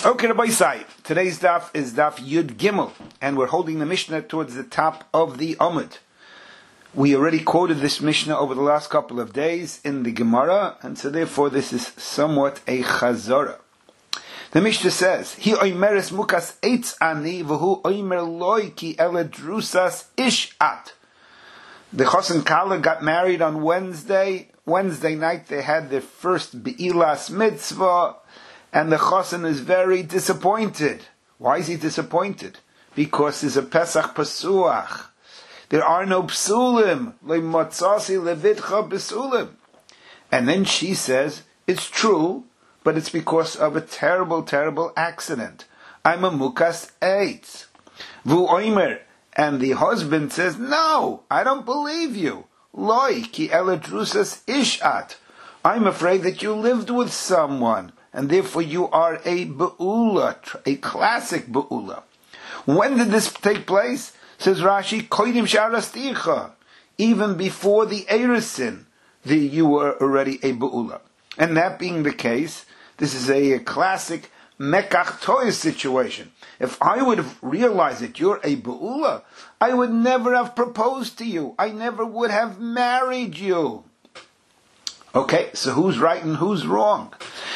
Okay, Rabbi Sai. Today's daf is daf Yud Gimel, and we're holding the Mishnah towards the top of the Amud. We already quoted this Mishnah over the last couple of days in the Gemara, and so therefore this is somewhat a chazara. The Mishnah says, "Hi oimeres mukas eitz ani v'hu oimer loy ki ele drusas ishat." The Chos and Kala got married on Wednesday. Wednesday night they had their first Be'ilas mitzvah. And the chosin is very disappointed. Why is he disappointed? Because there's a Pesach Pasuach. There are no psulim. Le'motzasi levitcha psulim. And then she says, it's true, but it's because of a terrible, terrible accident. I'm a mukas eitz. Vu oimer. And the husband says, no, I don't believe you. Loi ki ele drusas ishat. I'm afraid that you lived with someone. And therefore you are a be'ula, a classic be'ula. When did this take place? Says Rashi, koidim sharasticha. Even before the erisin, you were already a be'ula. And that being the case, this is a classic mekach toy situation. If I would have realized that you're a be'ula, I would never have proposed to you. I never would have married you. Okay, so who's right and who's wrong?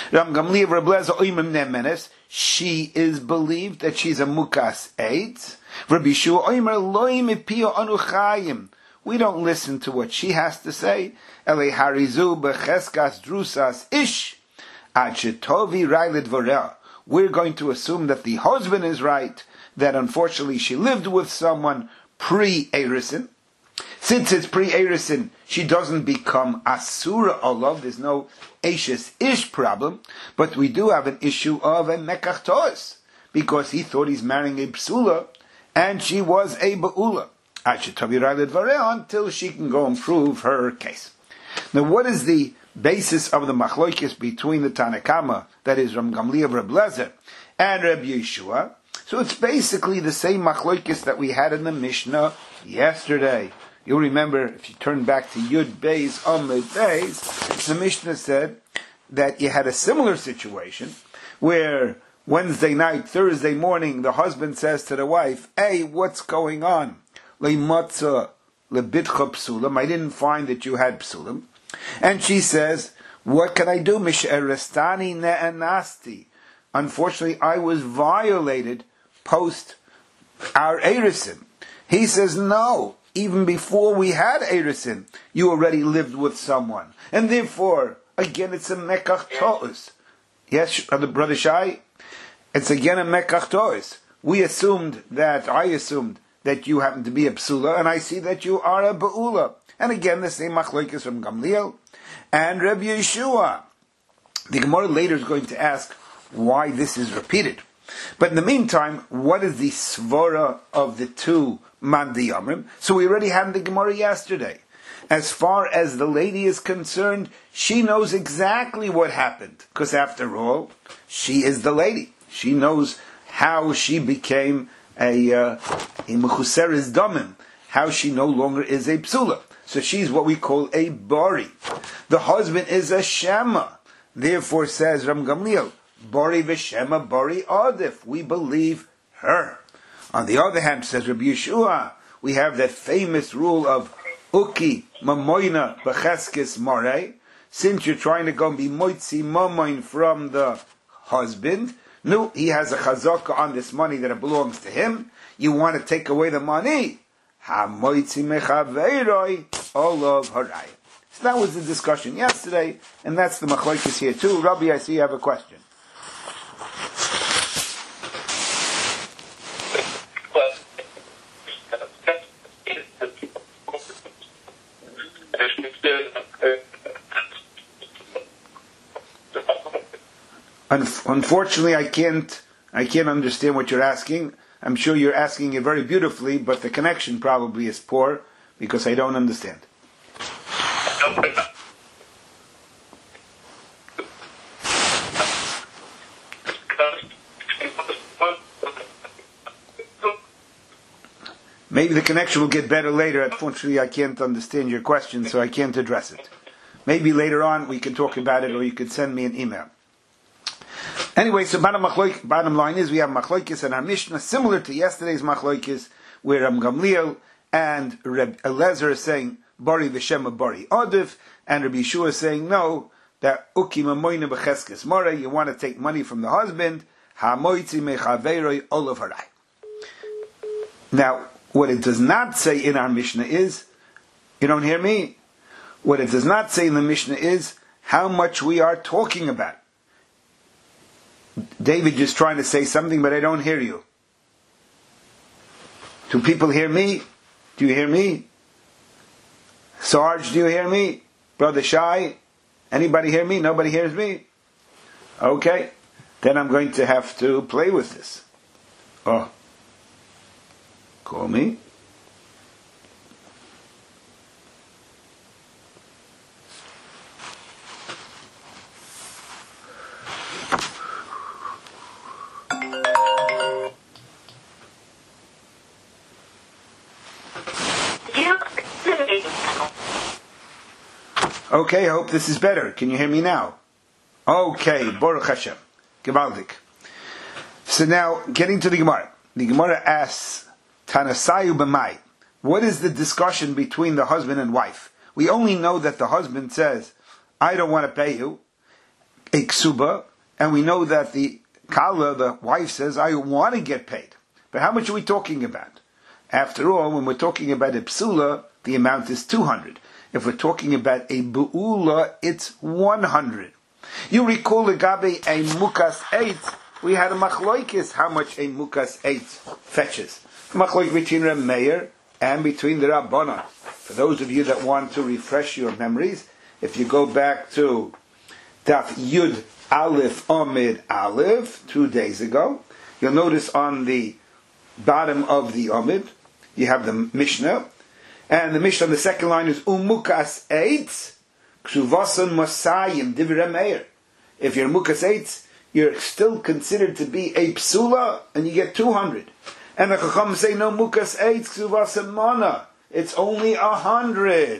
She is believed that she's a mukas eitz. We don't listen to what she has to say. We're going to assume that the husband is right, that unfortunately she lived with someone pre-Erisin. Since it's pre-Erisin, she doesn't become Asura Olav. There's no Ashes Ish problem. But we do have an issue of a Mekach Tois, because he thought he's marrying a Psula, and she was a Ba'ula. Until she can go and prove her case. Now, what is the basis of the Machloikis between the Tanakama, that is Ram Gamliel, Reb Lezer, and Reb Yeshua? So it's basically the same Machloikis that we had in the Mishnah yesterday. You'll remember, if you turn back to Yud Beis Amud Beis, the Mishnah said that you had a similar situation where Wednesday night, Thursday morning, the husband says to the wife, hey, what's going on? Le'matza lebitcha psulim. I didn't find that you had psulim. And she says, what can I do? Misherestani ne'anasti. Unfortunately, I was violated post our Erisin. He says, no. Even before we had Erisin, you already lived with someone. And therefore, again, it's a Mekach To'us. Yes, Brother Shai? It's again a Mekach To'us. I assumed that you happen to be a Psula, and I see that you are a Ba'ula. And again, the same Machlokes from Gamliel and Reb Yeshua. The Gemara later is going to ask why this is repeated. But in the meantime, what is the svara of the two Mandi Yamrim? So we already had the Gemara yesterday. As far as the lady is concerned, she knows exactly what happened. Because after all, she is the lady. She knows how she became a Mechuseres Damim, how she no longer is a Psula. So she's what we call a Bari. The husband is a Shema. Therefore, says Ram Gamliel, Bari v'Shema Bari Adif. We believe her. On the other hand, says Rabbi Yeshua, we have that famous rule of Uki Mamoina B'Cheskes Marei. Since you're trying to go and be Moitzi Mamoin from the husband, no, he has a chazaka on this money that it belongs to him. You want to take away the money. Ha Moitzi Mechaveiroi Olav Harai. So that was the discussion yesterday, and that's the machlokes here too. Rabbi, I see you have a question. Unfortunately, I can't understand what you're asking. I'm sure you're asking it very beautifully, but the connection probably is poor because I don't understand. Maybe the connection will get better later. Unfortunately, I can't understand your question, so I can't address it. Maybe later on we can talk about it, or you could send me an email. Anyway, so bottom line is we have machlokes in our Mishnah, similar to yesterday's machlokes, where Gamliel and Reb Eliezer is saying Bari v'Shema Bari Odif, and Rabbi Yeshua is saying no, that Uki Mamoyne b'Cheskes More, you want to take money from the husband, Hamoitzi mechaveiroi olav harai. Now, what it does not say in our Mishnah is, you don't hear me? What it does not say in the Mishnah is how much we are talking about. David is trying to say something, but I don't hear you. Do people hear me? Do you hear me? Sarge, do you hear me? Brother Shai? Anybody hear me? Nobody hears me? Okay. Then I'm going to have to play with this. Oh. Call me. Okay, I hope this is better. Can you hear me now? Okay, Baruch Hashem. Gewaldig. So now, getting to the Gemara. The Gemara asks, Tanasayu b'mai. What is the discussion between the husband and wife? We only know that the husband says, I don't want to pay you, a ksuba, and we know that the kala, the wife, says, I want to get paid. But how much are we talking about? After all, when we're talking about a psula, the amount is 200. If we're talking about a bu'ula, it's 100. You recall Gabi a mukas 8, we had a machloikis, how much a mukas 8 fetches. Machloik between Reb Meir and between the Rabbanan. For those of you that want to refresh your memories, if you go back to Daf Yud Aleph Amid Aleph, 2 days ago, you'll notice on the bottom of the Amid, you have the Mishnah, and the Mishnah on the second line is Umukas 8, Ksuvasan Masayim, Divrei Meir. If you're Mukas 8, you're still considered to be a psula, and you get 200. And the Chacham say, no, Mukas 8, Ksuvasan Mana. It's only 100.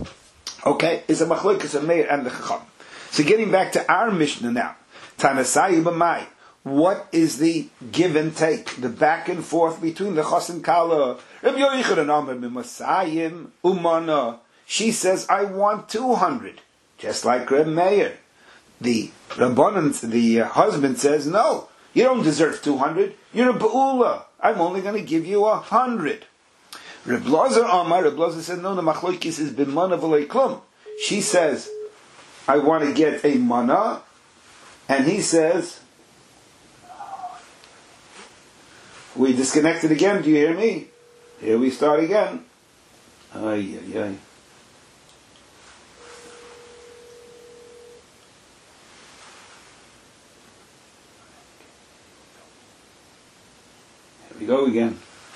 Okay, it's a Machlokas of Meir and the Chacham. So getting back to our Mishnah now. Tanasai b'mai. What is the give and take, the back and forth between the Chas and Kala? Rabbi Yochanan Amar b'Masayim umana. She says, I want 200, just like Reb Meir. The Rabbanan, the husband says, no, you don't deserve 200. You're a Ba'ula. I'm only going to give you 100. Reb Lazar Amar, Reb Lazar said, no, the Machloikis is b'mana v'lei klum. She says, I want to get a mana, and he says, we disconnected again. Do you hear me? Here we start again. Ay, ay, ay. Here we go again.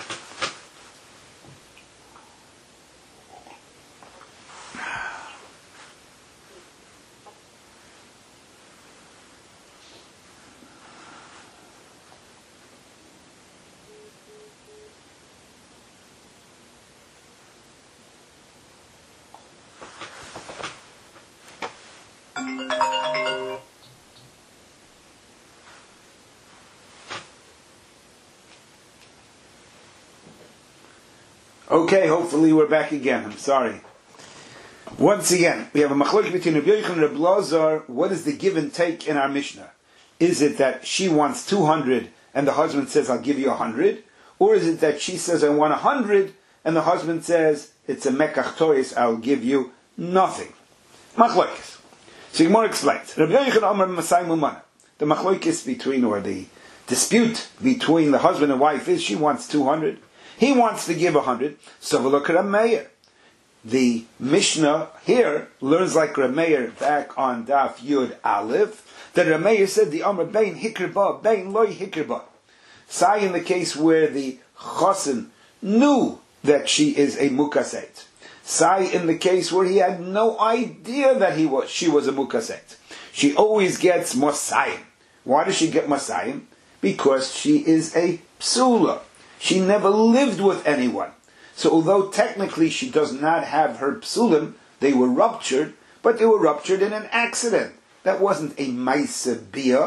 Okay, hopefully we're back again. I'm sorry. Once again, we have a machlok between Rabbi Yochanan and Reb Lazar. What is the give and take in our Mishnah? Is it that she wants 200 and the husband says, I'll give you 100? Or is it that she says, I want 100 and the husband says, it's a mekach tois, I'll give you nothing? Machlokes. So Gemara explains. Rabbi Yochanan Amar Masai Mumana. The machlokes between, or the dispute between the husband and wife is, she wants 200. He wants to give 100. So look at Reb Meir. The Mishnah here learns like Reb Meir back on Daf Yud Aleph, that Reb Meir said the Amr Bein Hikirba, Bein Loi Hikirba. Sai in the case where the Chosin knew that she is a Mukaset. Sai in the case where he had no idea that she was a Mukaset. She always gets Mosayim. Why does she get Mosayim? Because she is a Psula. She never lived with anyone. So although technically she does not have her psulim, they were ruptured, but they were ruptured in an accident. That wasn't a maisa bia,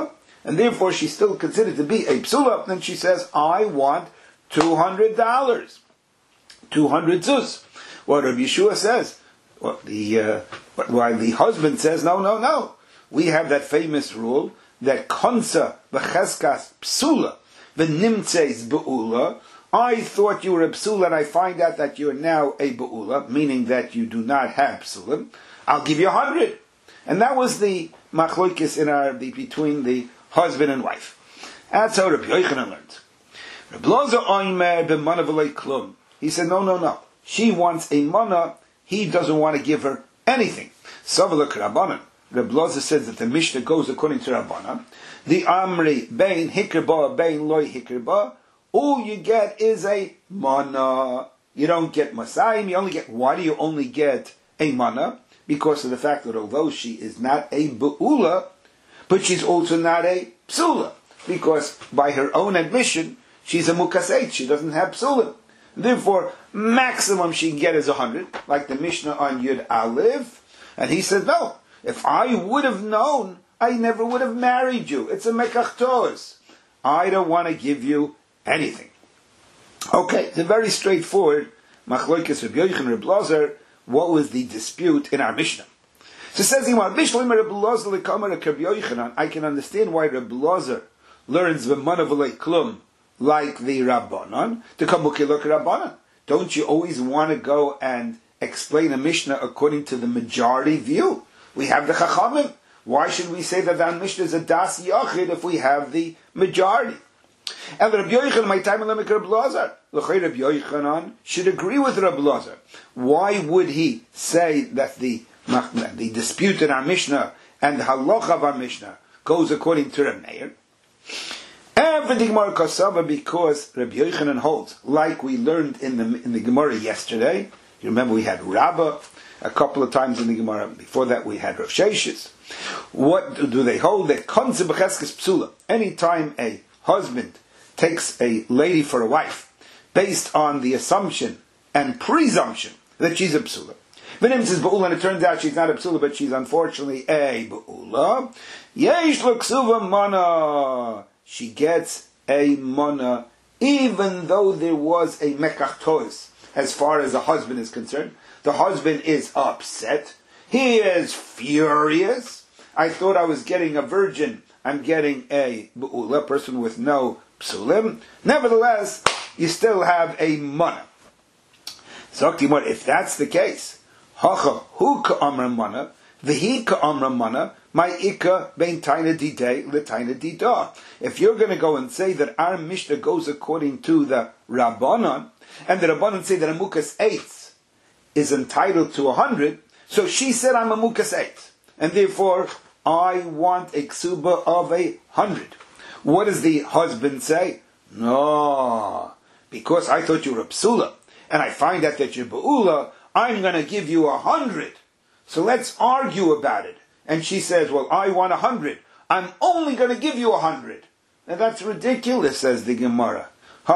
and therefore she's still considered to be a psula, then she says, I want $200. 200 zuz. What Rabbi Yeshua says, why the husband says, no. We have that famous rule that konsa v'cheskas psula v'nimtzeis be'ula. I thought you were a psula, and I find out that you are now a be'ula, meaning that you do not have psulim. I'll give you 100. And that was the machloikis between the husband and wife. That's how Rabbi Yochanan learned. Rabbi Loza oimer b'mana v'lei klum. He said, no. She wants a mana. He doesn't want to give her anything. Savalak Rabbanan. Rabbi Loza says that the Mishnah goes according to Rabbanan. The Amri bein hikirba bein loy hikirba. All you get is a mana. You don't get masayim. You only get. Why do you only get a mana? Because of the fact that although she is not a be'ula, but she's also not a psula. Because by her own admission, she's a mukaseit. She doesn't have psulim. Therefore, maximum she can get is 100, like the Mishnah on Yud Aleph. And he said, no, if I would have known, I never would have married you. It's a mekachtos. I don't want to give you anything. Okay, it's very straightforward. Machloikes Rabbi Yochanan and Rabbi Lozer, what was the dispute in our Mishnah? So it says, I can understand why Rabbi Lozer learns v'mana v'lei klum like the Rabbanon, to come look Rabbanon. Don't you always want to go and explain a Mishnah according to the majority view? We have the Chachamim. Why should we say that our Mishnah is a Das Yachid if we have the majority? And Rabbi Yochanan, my time in Rabbi Lazar, Rabbi Yochanan should agree with Rabbi Lazar. Why would he say that the dispute in our Mishnah and the halacha of our Mishnah goes according to Rabbi Meir? Everything more kasava, because Rabbi Yochanan holds, like we learned in the Gemara yesterday. You remember we had Rabbah a couple of times in the Gemara. Before that we had Rav Sheshis. What do they hold? That konse b'cheskes psula. Anytime a husband takes a lady for a wife, based on the assumption and presumption that she's a psula. V'nim says ba'ula, and it turns out she's not a psula, but she's unfortunately a ba'ula. Yesh l'ksuva mana. She gets a mana, even though there was a mekachtos, as far as the husband is concerned. The husband is upset. He is furious. I thought I was getting a virgin. I'm getting a bu'ula, person with no psulim. Nevertheless, you still have a mana. Zoktimor, if that's the case, hacha hu ka'amra mana, v'hi ka'amra mana, my ikka bein taina didei l'taina didah. If you're going to go and say that our Mishnah goes according to the Rabbanon, and the Rabbanon say that a mukas eitz is entitled to 100, so she said I'm a mukas eitz, and therefore I want a ksuba of 100. What does the husband say? No, because I thought you were a psula, and I find out that you're ba'ula, I'm going to give you 100. So let's argue about it. And she says, well, I want 100. I'm only going to give you 100. Now that's ridiculous, says the Gemara.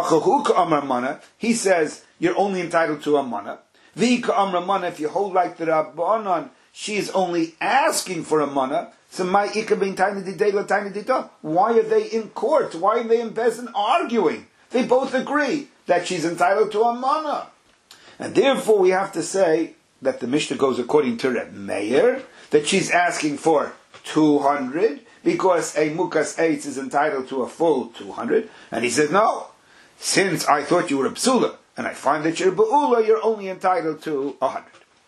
He says, you're only entitled to a mana. If you hold like the Rabbanon, she is only asking for a mana. So why are they in court? Why are they in Bezin arguing? They both agree that she's entitled to a mana. And therefore we have to say that the Mishnah goes according to Reb Meir, that she's asking for 200, because a mukas eitz is entitled to a full 200. And he says, no, since I thought you were a psula, and I find that you're a ba'ula, you're only entitled to 100.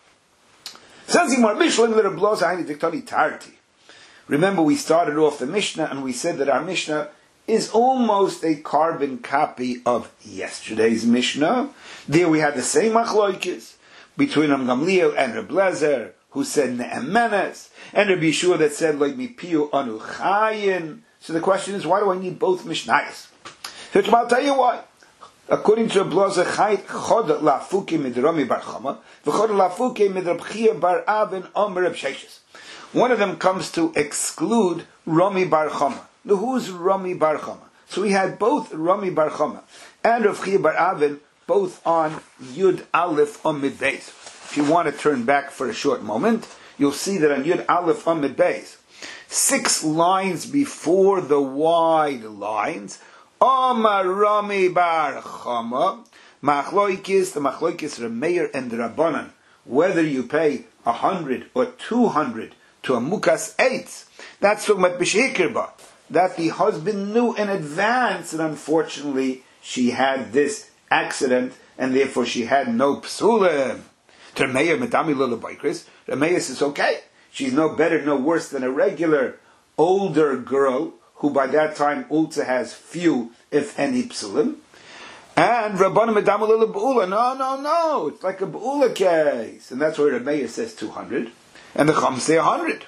Remember, we started off the Mishnah, and we said that our Mishnah is almost a carbon copy of yesterday's Mishnah. There we had the same machloikis between Gamliel and Reb Lezer, who said ne'emenes, and Rabbi Yeshua that said like mipiu anu chayin. So the question is, why do I need both Mishnayos? So I'll tell you why. According to Reb Lezer, chod lafuke mid Rami bar Chama, v'chod lafuke mid Reb Chia bar Avin Omer Reb Sheshis. One of them comes to exclude Rami bar Chama. Now who's Rami bar Chama? So we had both Rami bar Chama and Reb Chia bar Avin both on Yud Aleph Amid Beis. If you want to turn back for a short moment, you'll see that on Yud Aleph Amid Beis 6 lines before the wide lines. Omar Rami Bar Chama, Machloikis, the Machloikis Rameir and the Rabbanan, whether you pay 100 or 200 to a Mukas Eitz. That's talking about B'Shikirba, that the husband knew in advance that unfortunately she had this accident and therefore she had no psulim. To Rameir Medami Lula Baikris, Rameir says, okay, she's no better, no worse than a regular older girl who by that time also has few, if any, psulim. And Rabbanim Medami Lula B'ula, no, it's like a B'ula case. And that's where Rameir says 200, and the Chum say 100.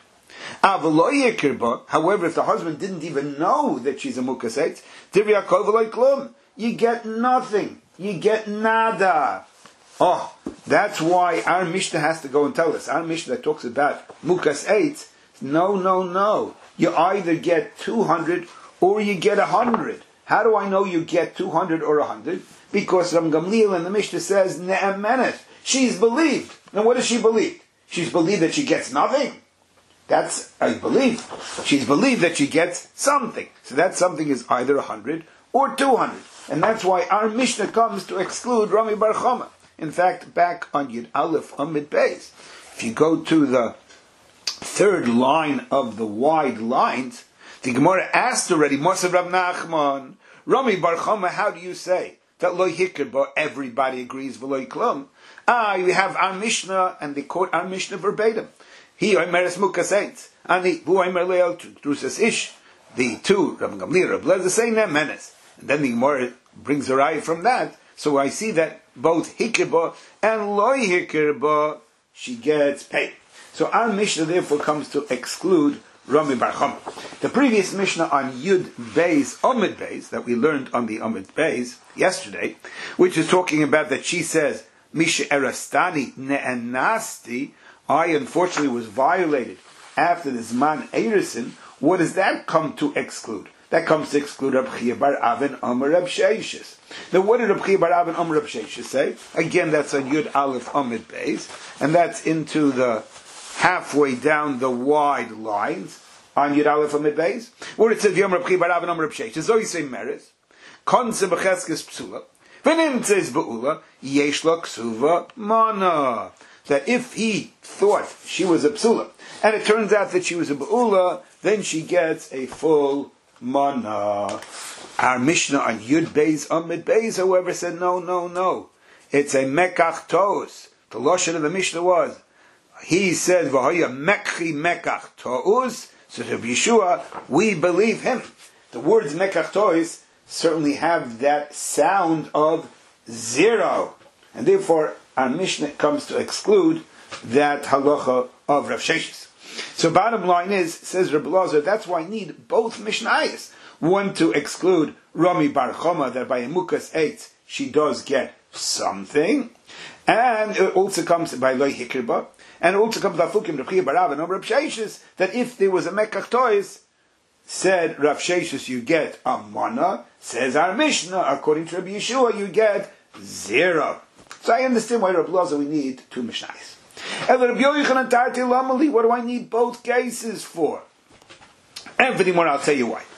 However, if the husband didn't even know that she's a Mukas Eitz, you get nothing. You get nada. Oh, that's why our Mishnah has to go and tell us. Our Mishnah that talks about Mukas Eitz, no. You either get 200 or you get 100. How do I know you get 200 or 100? Because Ram Gamliel in the Mishnah says, Ne'emenet. She's believed. Now what does she believe? She's believed that she gets nothing. That's, I believe. She's believed that she gets something. So that something is either 100 or 200. And that's why our Mishnah comes to exclude Rami Bar Chama. In fact, back on Yud Aleph Amid Beis, if you go to the third line of the wide lines, the Gemara asked already, Mosav Rav Nachman, Rami Bar Chama, how do you say that Lo Hikr, but everybody agrees V'lo Klum? You have our Mishnah, and they quote our Mishnah verbatim. He Omeres Mukas Eitz, Ani Hu Omer Leil Drusas Ish. The two Rav Gamliel, Rav Lezer say Menes, and then the Gemara brings a raya from that. So I see that both Hikirba and Loi Hikirba she gets paid. So our Mishnah therefore comes to exclude Rami Bar Chama. The previous Mishnah on Yud Beis Amid Beis that we learned on the Amid Beis yesterday, which is talking about that she says Misha Erastani Ne'anasti. I unfortunately was violated after the Zman Eirison. What does that come to exclude? That comes to exclude Reb Chia Bar Avin Amar Reb Sheishis. Now what did Reb Chia Bar Avin Amar Reb Sheishis say? Again, that's on Yud Aleph Amid Beis, and that's into the halfway down the wide lines on Yud Aleph Amid Beis, where it says Yom Reb Chia Bar Avin Amar Reb Sheishis. So you say Meres, Konse B'Cheskes Psula, V'Nimtzes B'Ula, Yesh Lo Ksuva Mana. That if he thought she was a psula, and it turns out that she was a ba'ula, then she gets a full mana. Our Mishnah on Yud Beis Amid Beis, however, said no. It's a mekach to'us. The lashon of the Mishnah was, he said, v'hoya mekchi mekach to'us, so to Yeshua, we believe him. The words mekach to'us certainly have that sound of 0. And therefore, our Mishnah comes to exclude that halacha of Rav Sheishis. So bottom line is, says Reb Elazar, that's why I need both Mishnayos. One to exclude Rami Bar Chama, that by a Mukas Eitz she does get something. And it also comes by Loi Hikirba. And it also comes by Fukim Reb Chia Bar Avin and Rav Sheishis, that if there was a Mekach Tois, said Rav Sheishis, you get a mana. Says our Mishnah, according to Rabbi Yeshua, you get 0. So I understand why Rabbi Elazar we need two Mishnayos. What do I need both cases for? And for the more, I'll tell you why.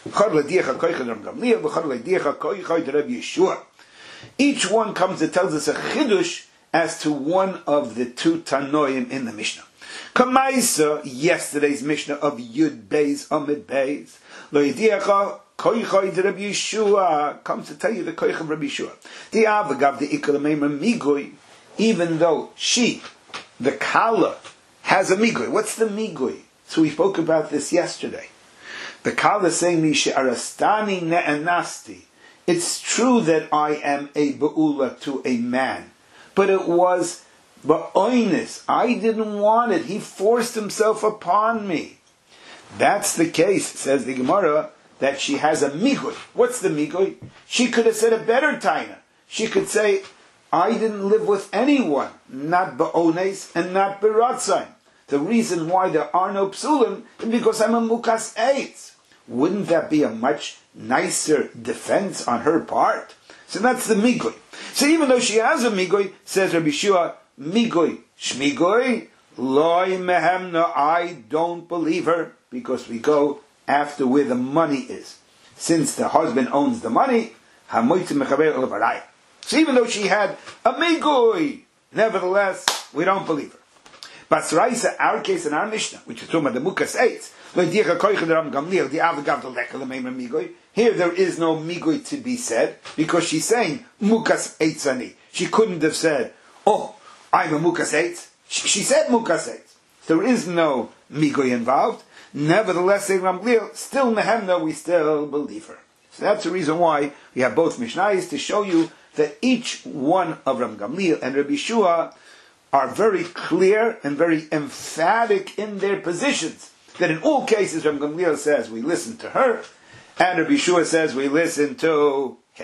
Each one comes and tells us a chidush as to one of the two Tanoim in the Mishnah. Kamaisa, yesterday's Mishnah of Yud Beis Amid Beis, Lo Yediacha Koichai de Rabbi Yeshua comes to tell you the Koich of Rabbi Yeshua. The Avagav the Ikalameim Migoi, even though she, the Kala, has a Migoi. What's the Migoi? So we spoke about this yesterday. The Kala is saying Misha Arastani Ne'anasti. It's true that I am a Ba'ula to a man, but it was Ba'oinis. I didn't want it. He forced himself upon me. That's the case, says the Gemara, that she has a migoi. What's the migoi? She could have said a better taina. She could say, I didn't live with anyone, not ba'ones and not beratzayim. The reason why there are no psulim is because I'm a mukas eitz. Wouldn't that be a much nicer defense on her part? So that's the migoi. So even though she has a migoi, says Rabbi Shua, migoi, shmigoi, loy mehemna, I don't believe her. because we go after where the money is. Since the husband owns the money, so even though she had a migui, nevertheless, we don't believe her. Basraisa, our case in our Mishnah, which is talking about the Mukas Eitz, here there is no migui to be said, because she's saying Mukas Eitzani. She couldn't have said, oh, I'm a Mukas Eitz. She said Mukas Eitz. There is no migui involved. Nevertheless, still Nehemna, we still believe her. So that's the reason why we have both Mishnayos, to show you that each one of Ram Gamliel and Rabbi Shua are very clear and very emphatic in their positions. That in all cases, Ram Gamliel says we listen to her, and Rabbi Shua says we listen to him.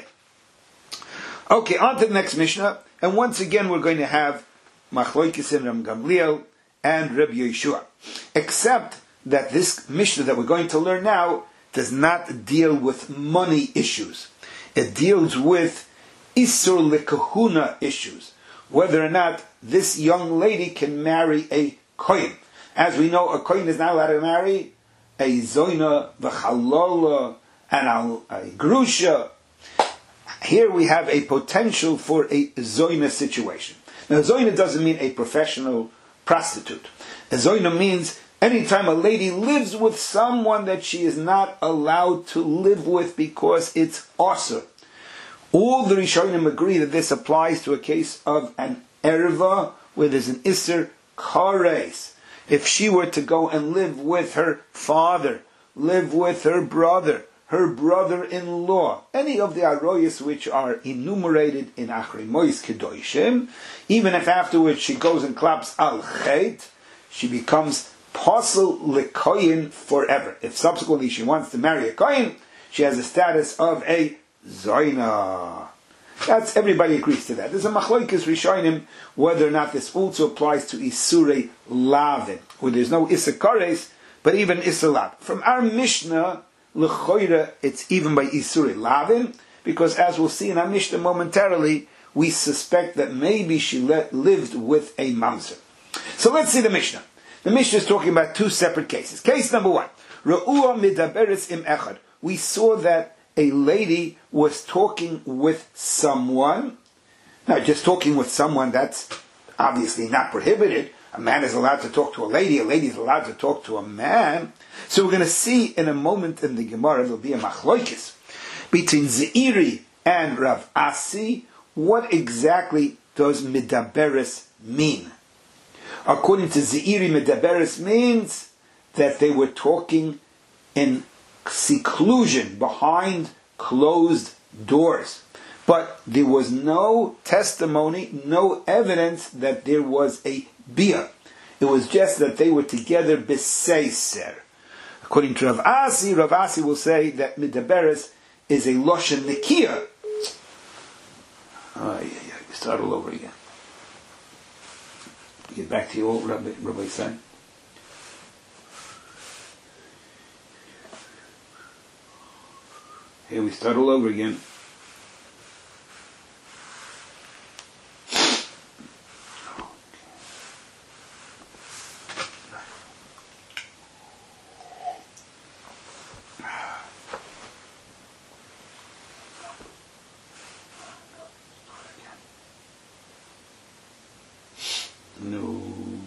Okay, on to the next Mishnah, and once again we're going to have Machlokes in Ram Gamliel and Rabbi Yeshua. Except that this Mishnah that we're going to learn now does not deal with money issues. It deals with Isur Lekahuna issues. Whether or not this young lady can marry a Kohen. As we know, a Kohen is not allowed to marry a Zoina, V'chalola, and a Grusha. Here we have a potential for a Zoina situation. Now, Zoina doesn't mean a professional prostitute. A Zoina means anytime a lady lives with someone that she is not allowed to live with because it's asur. All the Rishonim agree that this applies to a case of an erva where there's an Isser Kares. If she were to go and live with her father, live with her brother-in-law, any of the aroyas which are enumerated in Achrei Mois Kedoshim, even if afterwards she goes and claps al chet, she becomes posel lekoyin forever. If subsequently she wants to marry a koyin, she has the status of a zoina. That's, everybody agrees to that. There's a machlokes rishonim whether or not this also applies to isurei lavin, where there's no isakares, but even isalav. From our Mishnah, lechoira, it's even by isurei lavin, because as we'll see in our Mishnah momentarily, we suspect that maybe she lived with a mamzer. So let's see the Mishnah. The Mishnah is talking about two separate cases. Case number one, Ra'ua midaberes im echad. We saw that a lady was talking with someone. Now, just talking with someone, that's obviously not prohibited. A man is allowed to talk to a lady is allowed to talk to a man. So we're going to see in a moment in the Gemara, there'll be a machlokes between Zeiri and Rav Asi. What exactly does midaberes mean? According to Zeiri, midaberes means that they were talking in seclusion, behind closed doors. But there was no testimony, no evidence that there was a bia. It was just that they were together beseiser. According to Rav Asi will say that midaberes is a loshen nekia. Start all over again. Get back to your Rabbi said. Here we start all over again. No.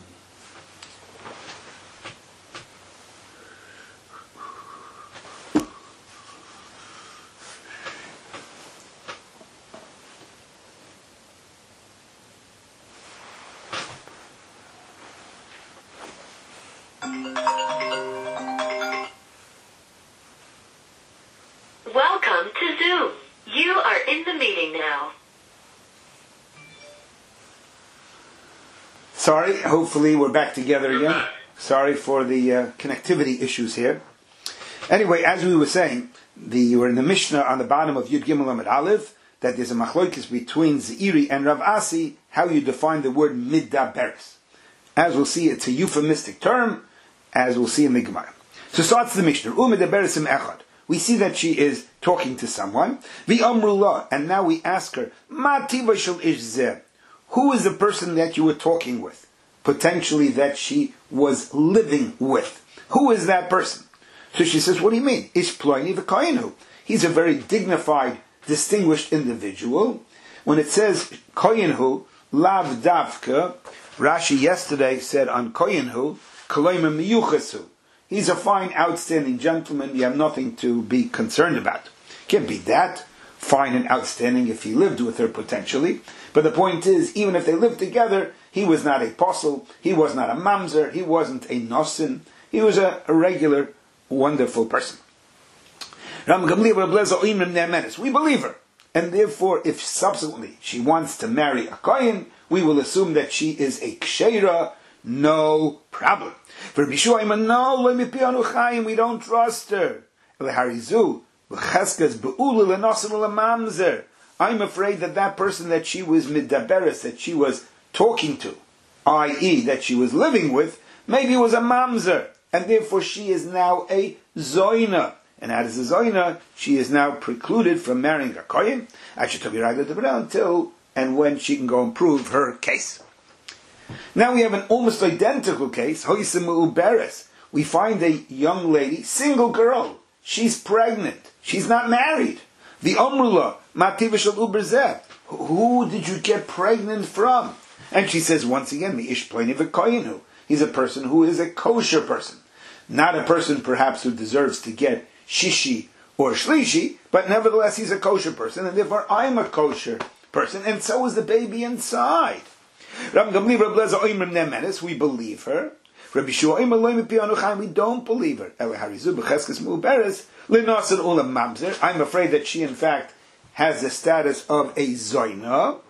Welcome to Zoom. You are in the meeting now. Sorry, hopefully we're back together again. Sorry for the connectivity issues here. Anyway, as we were saying, we're in the Mishnah on the bottom of Yud Gimel Amud Aleph, that there's a machlokes between Zeiri and Rav Asi, how you define the word midaberes. As we'll see, it's a euphemistic term, as we'll see in the Gemara. So starts the Mishnah. Midaberes im echad. We see that she is talking to someone. V'amru, and now we ask her, Ma tiva shel ish zeh. Who is the person that you were talking with? Potentially that she was living with. Who is that person? So she says, what do you mean? Ish ploini v'koyenu. He's a very dignified, distinguished individual. When it says koyenhu, lav davka, Rashi yesterday said on koyenhu, koloima miyuchasu. He's a fine, outstanding gentleman. You have nothing to be concerned about. Can't be that fine and outstanding if he lived with her potentially. But the point is, even if they lived together, he was not a apostle, he was not a mamzer, he wasn't a nosin, he was a regular, wonderful person. We believe her. And therefore, if subsequently she wants to marry a kohen, we will assume that she is a ksheira, no problem. For Bishuayim, no, we don't trust her. I'm afraid that person that she was midaberes, that she was talking to, i.e., that she was living with, maybe was a mamzer, and therefore she is now a zoina. And as a zoina, she is now precluded from marrying a kohen, until and when she can go and prove her case. Now we have an almost identical case. We find a young lady, single girl. She's pregnant. She's not married. The Omrula, Mativishal Uberzeh. Who did you get pregnant from? And she says, once again, Mi'ish Pleni V'koyenu. He's a person who is a kosher person. Not a person perhaps who deserves to get shishi or shlishi, but nevertheless he's a kosher person, and therefore I'm a kosher person, and so is the baby inside. We believe her. We don't believe her. I'm afraid that she in fact has the status of a zoina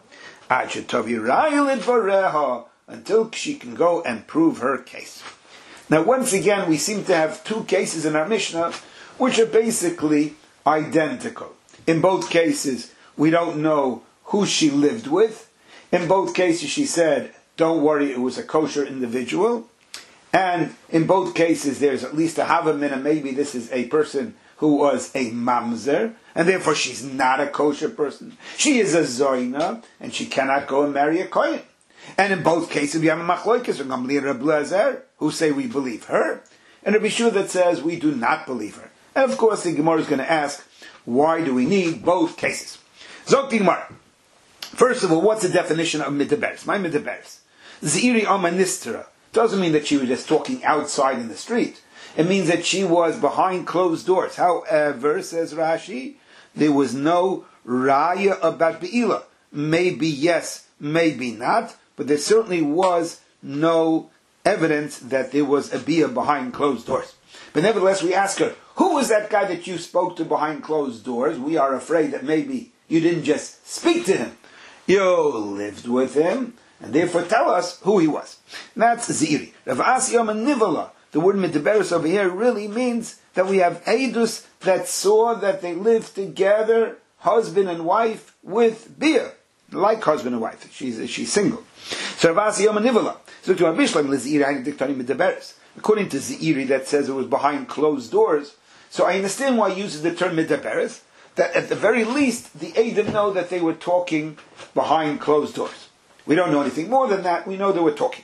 until she can go and prove her case. Now once again we seem to have two cases in our Mishnah which are basically identical. In both cases we don't know who she lived with. In both cases she said, don't worry, it was a kosher individual. And in both cases there's at least a havamina, maybe this is a person who was a mamzer, and therefore she's not a kosher person. She is a zoina, and she cannot go and marry a kohen. And in both cases we have a machloikes, Gamliel and Reb Lezer, who say we believe her, and Rabbi Shua that says we do not believe her. And of course the Gemara is going to ask, why do we need both cases? Zok the Gemara. First of all, what's the definition of midaberes? My midaberes. Ziri amanistera. Doesn't mean that she was just talking outside in the street. It means that she was behind closed doors. However, says Rashi, there was no raya about be'ilah. Maybe yes, maybe not, but there certainly was no evidence that there was a bia behind closed doors. But nevertheless, we ask her, who was that guy that you spoke to behind closed doors? We are afraid that maybe you didn't just speak to him. You lived with him, and therefore tell us who he was. That's Ziri. Rav Asi Yom Nivala. The word Midaberes over here really means that we have Eidus that saw that they lived together, husband and wife, with Bia. Like husband and wife. She's single. So Rav Asi Yom Nivala. So to Abishlam, Ziri Diktani Midaberes. According to Ziri, that says it was behind closed doors. So I understand why he uses the term Midaberes. That at the very least, the Eidim know that they were talking behind closed doors. We don't know anything more than that. We know they were talking.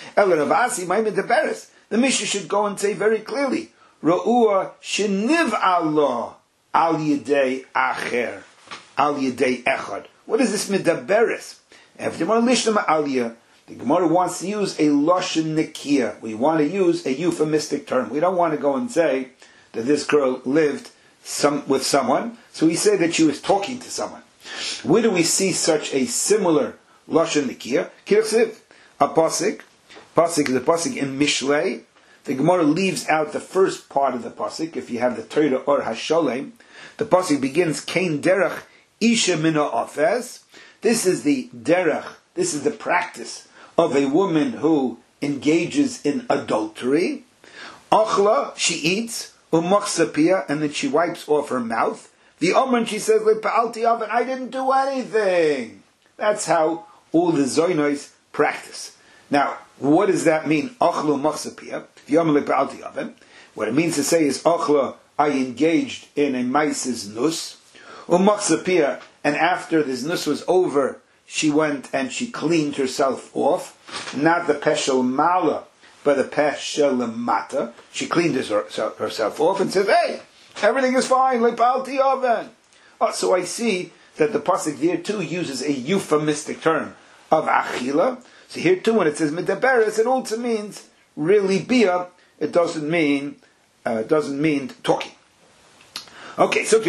The Mishnah should go and say very clearly, Ra'ua sheniv Allah al yedei acher, al yedei echad. What is this midaberes? If they want to listen to Aliyah, the Gemara wants to use a lashon nikia. We want to use a euphemistic term. We don't want to go and say that this girl lived with someone, so we say that she was talking to someone. Where do we see such a similar lashon nikia? Kirchsiv, a pasuk. Pasuk is a pasuk in Mishlei. The Gemara leaves out the first part of the pasuk. If you have the Torah or Hasholem, the pasuk begins Kain derech isha mina ofes. This is the derech. This is the practice of a woman who engages in adultery. Achla, she eats. Umachsapia, and then she wipes off her mouth. The Omer, she says, I didn't do anything. That's how all the Zoinos practice. Now, what does that mean? Achla machsapia. What it means to say is, Achla, I engaged in a maises nus. Umachsapia, and after this nus was over, she went and she cleaned herself off. Not the peshel mala by the Pesha Lemata. She cleaned herself off and says, hey, everything is fine, Lepalti oven. Oh, so I see that the pasuk there too uses a euphemistic term of achila. So here too, when it says medaberes, it also means really bia. It doesn't mean talking. Okay, so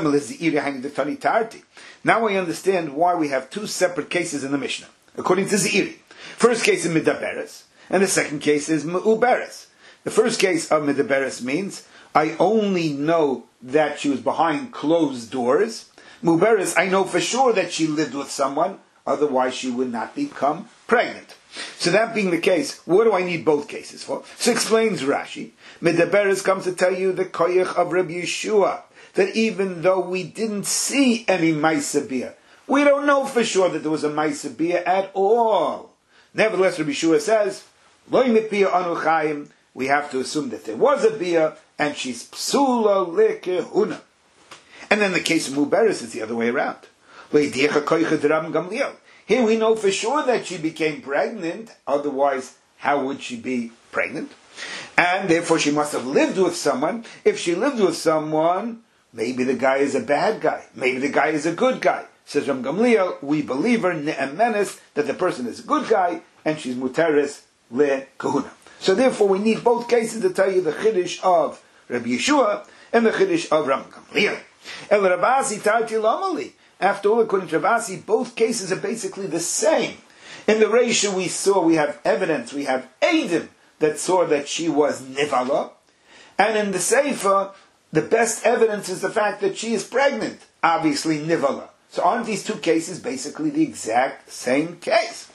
now I understand why we have two separate cases in the Mishnah, according to Zeiri. First case is medaberes, and the second case is meuberes. The first case of medaberes means I only know that she was behind closed doors. Meuberes, I know for sure that she lived with someone, otherwise she would not become pregnant. So that being the case, what do I need both cases for? So explains Rashi, medaberes comes to tell you the koyach of Rabbi Yeshua, that even though we didn't see any Maisa Bia, we don't know for sure that there was a Maisa Bia at all. Nevertheless, Rabbi Yeshua says, Lo mitbia anu chayim, we have to assume that there was a Bia, and she's psula lekehuna. And then the case of Meuberes is the other way around. Here we know for sure that she became pregnant, otherwise how would she be pregnant? And therefore she must have lived with someone. If she lived with someone, maybe the guy is a bad guy, maybe the guy is a good guy. Says Ram Gamliel, we believe her ne'emenes, that the person is a good guy, and she's muteres lekehuna. So therefore we need both cases to tell you the chiddush of Rabbi Yeshua and the chiddush of Ram Gamliel. El Rabasi Tarti Lomali. After all, according to Rabasi, both cases are basically the same. In the ratio we saw, we have evidence, we have Eidim that saw that she was Nivala. And in the Sefer, the best evidence is the fact that she is pregnant. Obviously Nivala. So aren't these two cases basically the exact same case?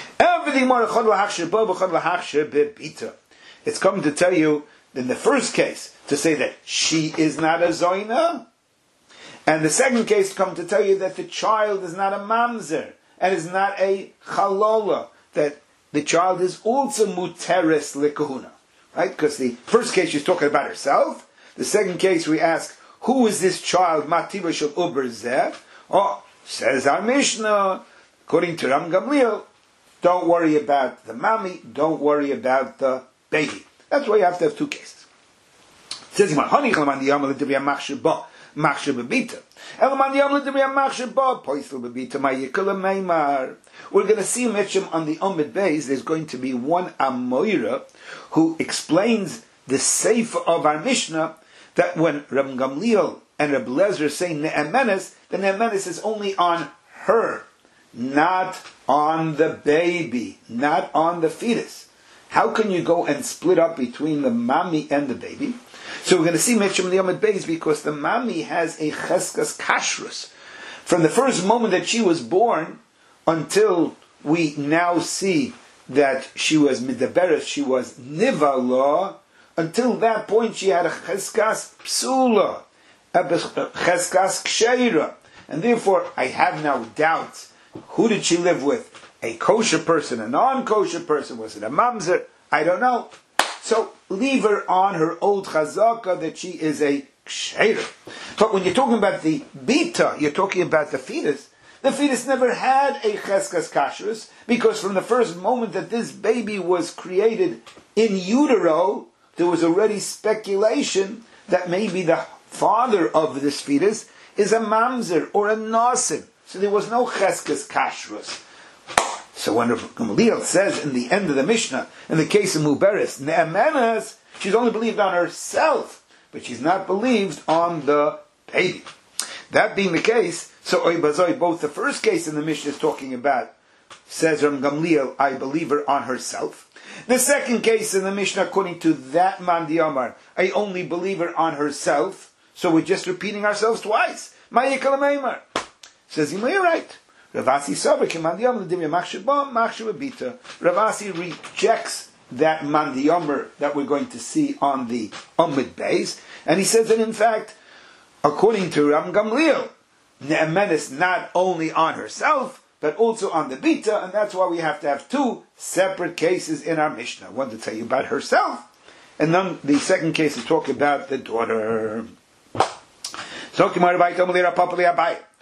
It's coming to tell you, in the first case, to say that she is not a Zoina, and the second case come to tell you that the child is not a mamzer, and is not a chalola, that the child is also muteres lekehuna. Right? Because the first case she's talking about herself, the second case we ask, who is this child, matiba shel uber zeh? Oh, says our Mishnah, according to Ram Gamliel, don't worry about the mommy, don't worry about the baby. That's why you have to have two cases. It says, we're going to see Mitchum on the Omid Beis. There's going to be one Amoira who explains the Sefer of our Mishnah, that when Rab Gamliel and Rab Lezer say Ne'emenes, the Ne'emenes is only on her, not on the baby, not on the fetus. How can you go and split up between the mommy and the baby? So we're going to see Mitchum the Yomid Beis because the mommy has a cheskas kashrus. From the first moment that she was born until we now see that she was midaberes, she was nivala, until that point she had a cheskas psula, a cheskas ksheira. And therefore I have now doubts. Who did she live with? A kosher person, a non-kosher person? Was it a mamzer? I don't know. So leave her on her old chazaka that she is a ksheira. But when you're talking about the bita, you're talking about the fetus. The fetus never had a cheskas kashrus, because from the first moment that this baby was created in utero, there was already speculation that maybe the father of this fetus is a mamzer or a nasim. So there was no cheskas kashrus. So when Gamaliel says in the end of the Mishnah, in the case of Meuberes, Ne'emenes, she's only believed on herself, but she's not believed on the baby. That being the case, so Oibazoi, both the first case in the Mishnah is talking about, says Ram Gamliel, I believe her on herself. The second case in the Mishnah, according to that man Diamar, I only believe her on herself. So we're just repeating ourselves twice. Ma'yikal Meimar. Says, you're right. Ravasi rejects that mandiyamr that we're going to see on the Omid Beis, and he says that in fact, according to Ram Gamliel, Ne'emenes not only on herself, but also on the bita, and that's why we have to have two separate cases in our Mishnah. One to tell you about herself, and then the second case to talk about the daughter. According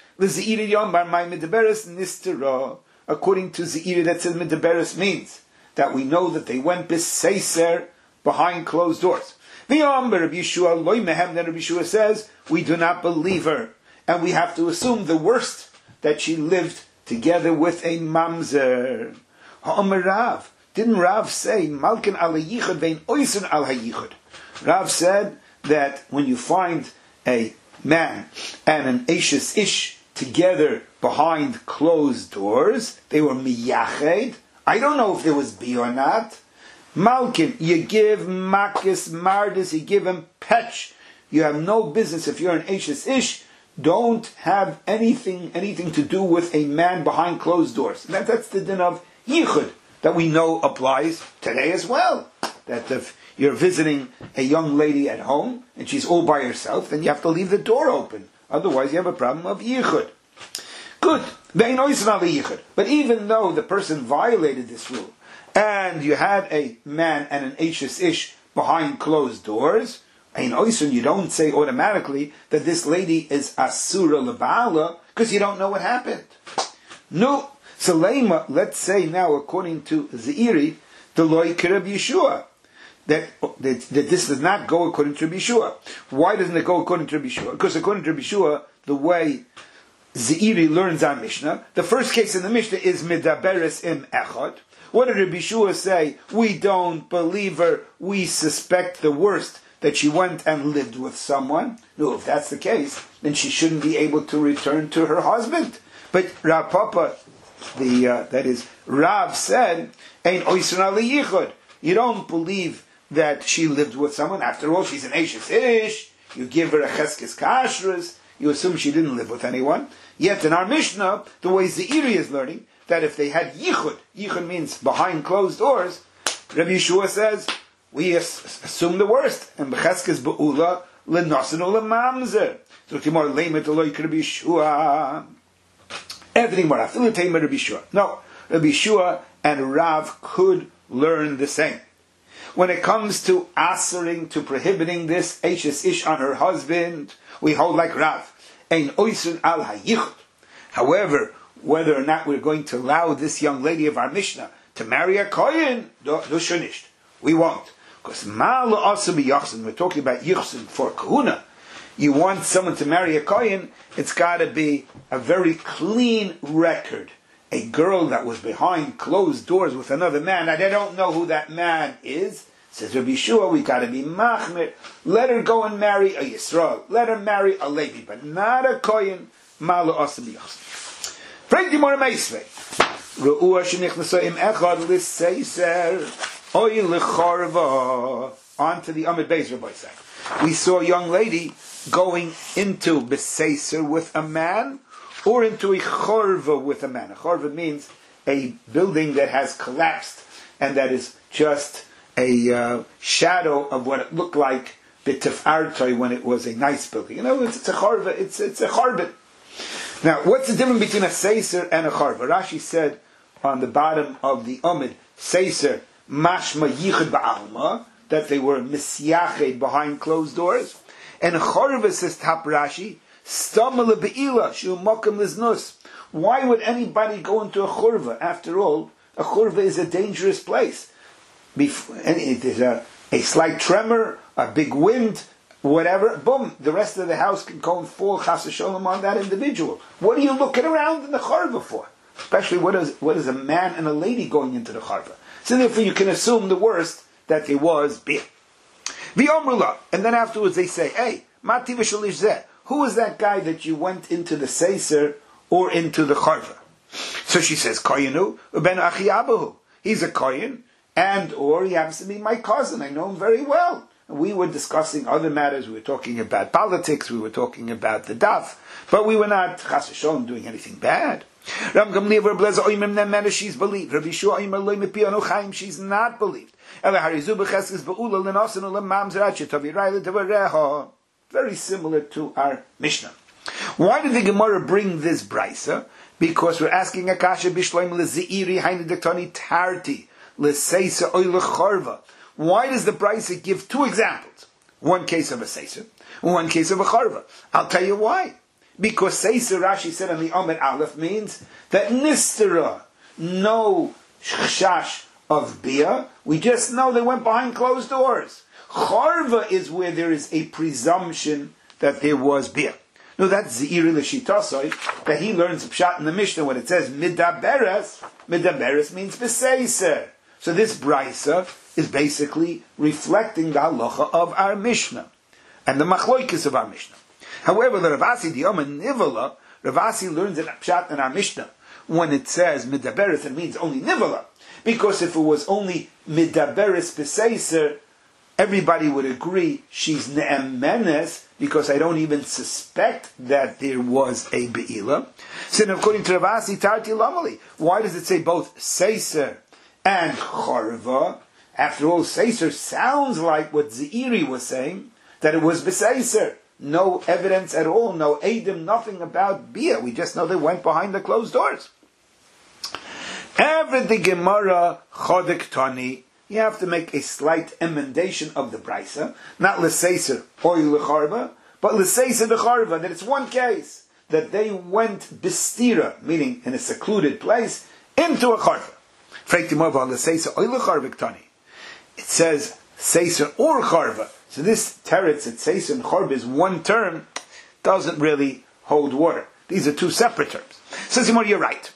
to Zeiri, that says Midaberes means that we know that they went b'seiser, behind closed doors. Rabbi Yeshua says, we do not believe her, and we have to assume the worst, that she lived together with a mamzer. Rav, didn't Rav say, Malkin al hayichud vein oisun al hayichud? Rav said that when you find a man and an Eishes Ish together behind closed doors, they were miyached. I don't know if there was bi or not. Malkin, you give makis mardis, you give him petch. You have no business, if you're an Eishes Ish, don't have anything to do with a man behind closed doors. That's the din of yichud that we know applies today as well. That if you're visiting a young lady at home and she's all by herself, then you have to leave the door open. Otherwise you have a problem of yichud. Good. But even though the person violated this rule, and you had a man and an Eishes Ish behind closed doors, you don't say automatically that this lady is Asura Labala, because you don't know what happened. No. So let's say now, according to Zeiri, the Loi Kirab Yeshua, that this does not go according to Rabbi Yeshua. Why doesn't it go according to Rabbi Yeshua? Because according to Rabbi Yeshua, the way Zeiri learns our Mishnah, the first case in the Mishnah is Midaberes im Echad. What did Rabbi Yeshua say? We don't believe her, we suspect the worst, that she went and lived with someone. No, if that's the case, then she shouldn't be able to return to her husband. But Rav Papa, that is, Rav said, Ein oisran al yichud. You don't believe that she lived with someone. After all, she's an Eishes Ish. You give her a cheskes kashrus. You assume she didn't live with anyone. Yet in our Mishnah, the way Zeiri is learning, that if they had yichud means behind closed doors, Rabbi Yeshua says, we assume the worst. And b'cheskes ba'ula l'nosin u'lemamzer. So Timor leimet aloi Rabbi Yeshua. Everything more. Rabbi Yeshua. No, Rabbi Yeshua and Rav could learn the same. When it comes to answering, to prohibiting this Eishes Ish on her husband, we hold like Rav. Ein oisun al hayichud. However, whether or not we're going to allow this young lady of our Mishnah to marry a Kohen, we won't. Because we're talking about Yichsin for Kahuna. You want someone to marry a Kohen, it's got to be a very clean record. A girl that was behind closed doors with another man, and I don't know who that man is, says Rabbi Yeshua, we got to be machmir. Let her go and marry a Yisrael. Let her marry a Levi, but not a Kohen. Malu asam b'yachsin. Frank Dimor Meisvei. Ru'ua shenichnaso im echad l'seiser. Oy l'chorva. On to the Amid Beis, Rabbi said. We saw a young lady going into B'seiser with a man, or into a chorva with a man. A chorva means a building that has collapsed, and that is just a shadow of what it looked like b'tefartoi when it was a nice building. You know, it's a chorva, it's a charbet. Now, what's the difference between a seiser and a chorva? Rashi said on the bottom of the Amid, seiser, mashma yichud ba'alma, that they were misyached behind closed doors. And chorva, says Tap Rashi, stamala be'ila, shu mokam liznus. Why would anybody go into a chorva? After all, a chorva is a dangerous place. It is a slight tremor, a big wind, whatever, boom, the rest of the house can go and fall chas v'sholom on that individual. What are you looking around in the chorva for? Especially what is a man and a lady going into the chorva? So therefore you can assume the worst, that there was beer. V'omrula, and then afterwards they say, hey, mati v'shalish zeh, who is that guy that you went into the seiser or into the chorva? So she says, koyenu uben achi abahu. He's a koyen, and or he happens to be my cousin. I know him very well. We were discussing other matters. We were talking about politics. We were talking about the daf. But we were not, chas v'sholom, doing anything bad. Ram Gamliel Rebbe Oimim nem matter she's believed. Rabbi Yeshua Oimer Loi Mepi Anu Chaim, she's not believed. Very similar to our Mishnah. Why did the Gemara bring this brisa? Because we're asking Akasha Bishloim leZeiri Hainu Dektani Tarti leSeisa Oy leCharva. Why does the brisa give two examples? One case of a Seisa, one case of a Charva. I'll tell you why. Because Seisa, Rashi said on the Amid Aleph, means that Nistera, no chash of Bia. We just know they went behind closed doors. Charva is where there is a presumption that there was Bia. No, that's Ze'iri L'Shitasoi, that he learns Pshat in the Mishnah when it says Midaberes. Midaberes means Beseiser. So this Braisa is basically reflecting the halacha of our Mishnah and the machloikis of our Mishnah. However, the Ravasi Diyoma Nivala, Ravasi learns in Pshat in our Mishnah when it says Midaberes, it means only Nivala. Because if it was only Midaberes Beseiser, everybody would agree she's Ne'emenes, because I don't even suspect that there was a Be'ila. So according to Ravasi, Tarti Lamali, why does it say both Seiser and Charva? After all, Seiser sounds like what Ze'iri was saying, that it was Beseiser. No evidence at all, no Eidim, nothing about Bia. We just know they went behind the closed doors. Every the Gemara Chodek Tani, you have to make a slight emendation of the Braisa, not L'Seiser or L'Charva, but L'Seiser the Charva, that it's one case, that they went Bistira, meaning in a secluded place, into a Charva. It says Seiser or Charva. So this teretz at Seiser and Charva is one term, doesn't really hold water. These are two separate terms. Says Yimor, you're right.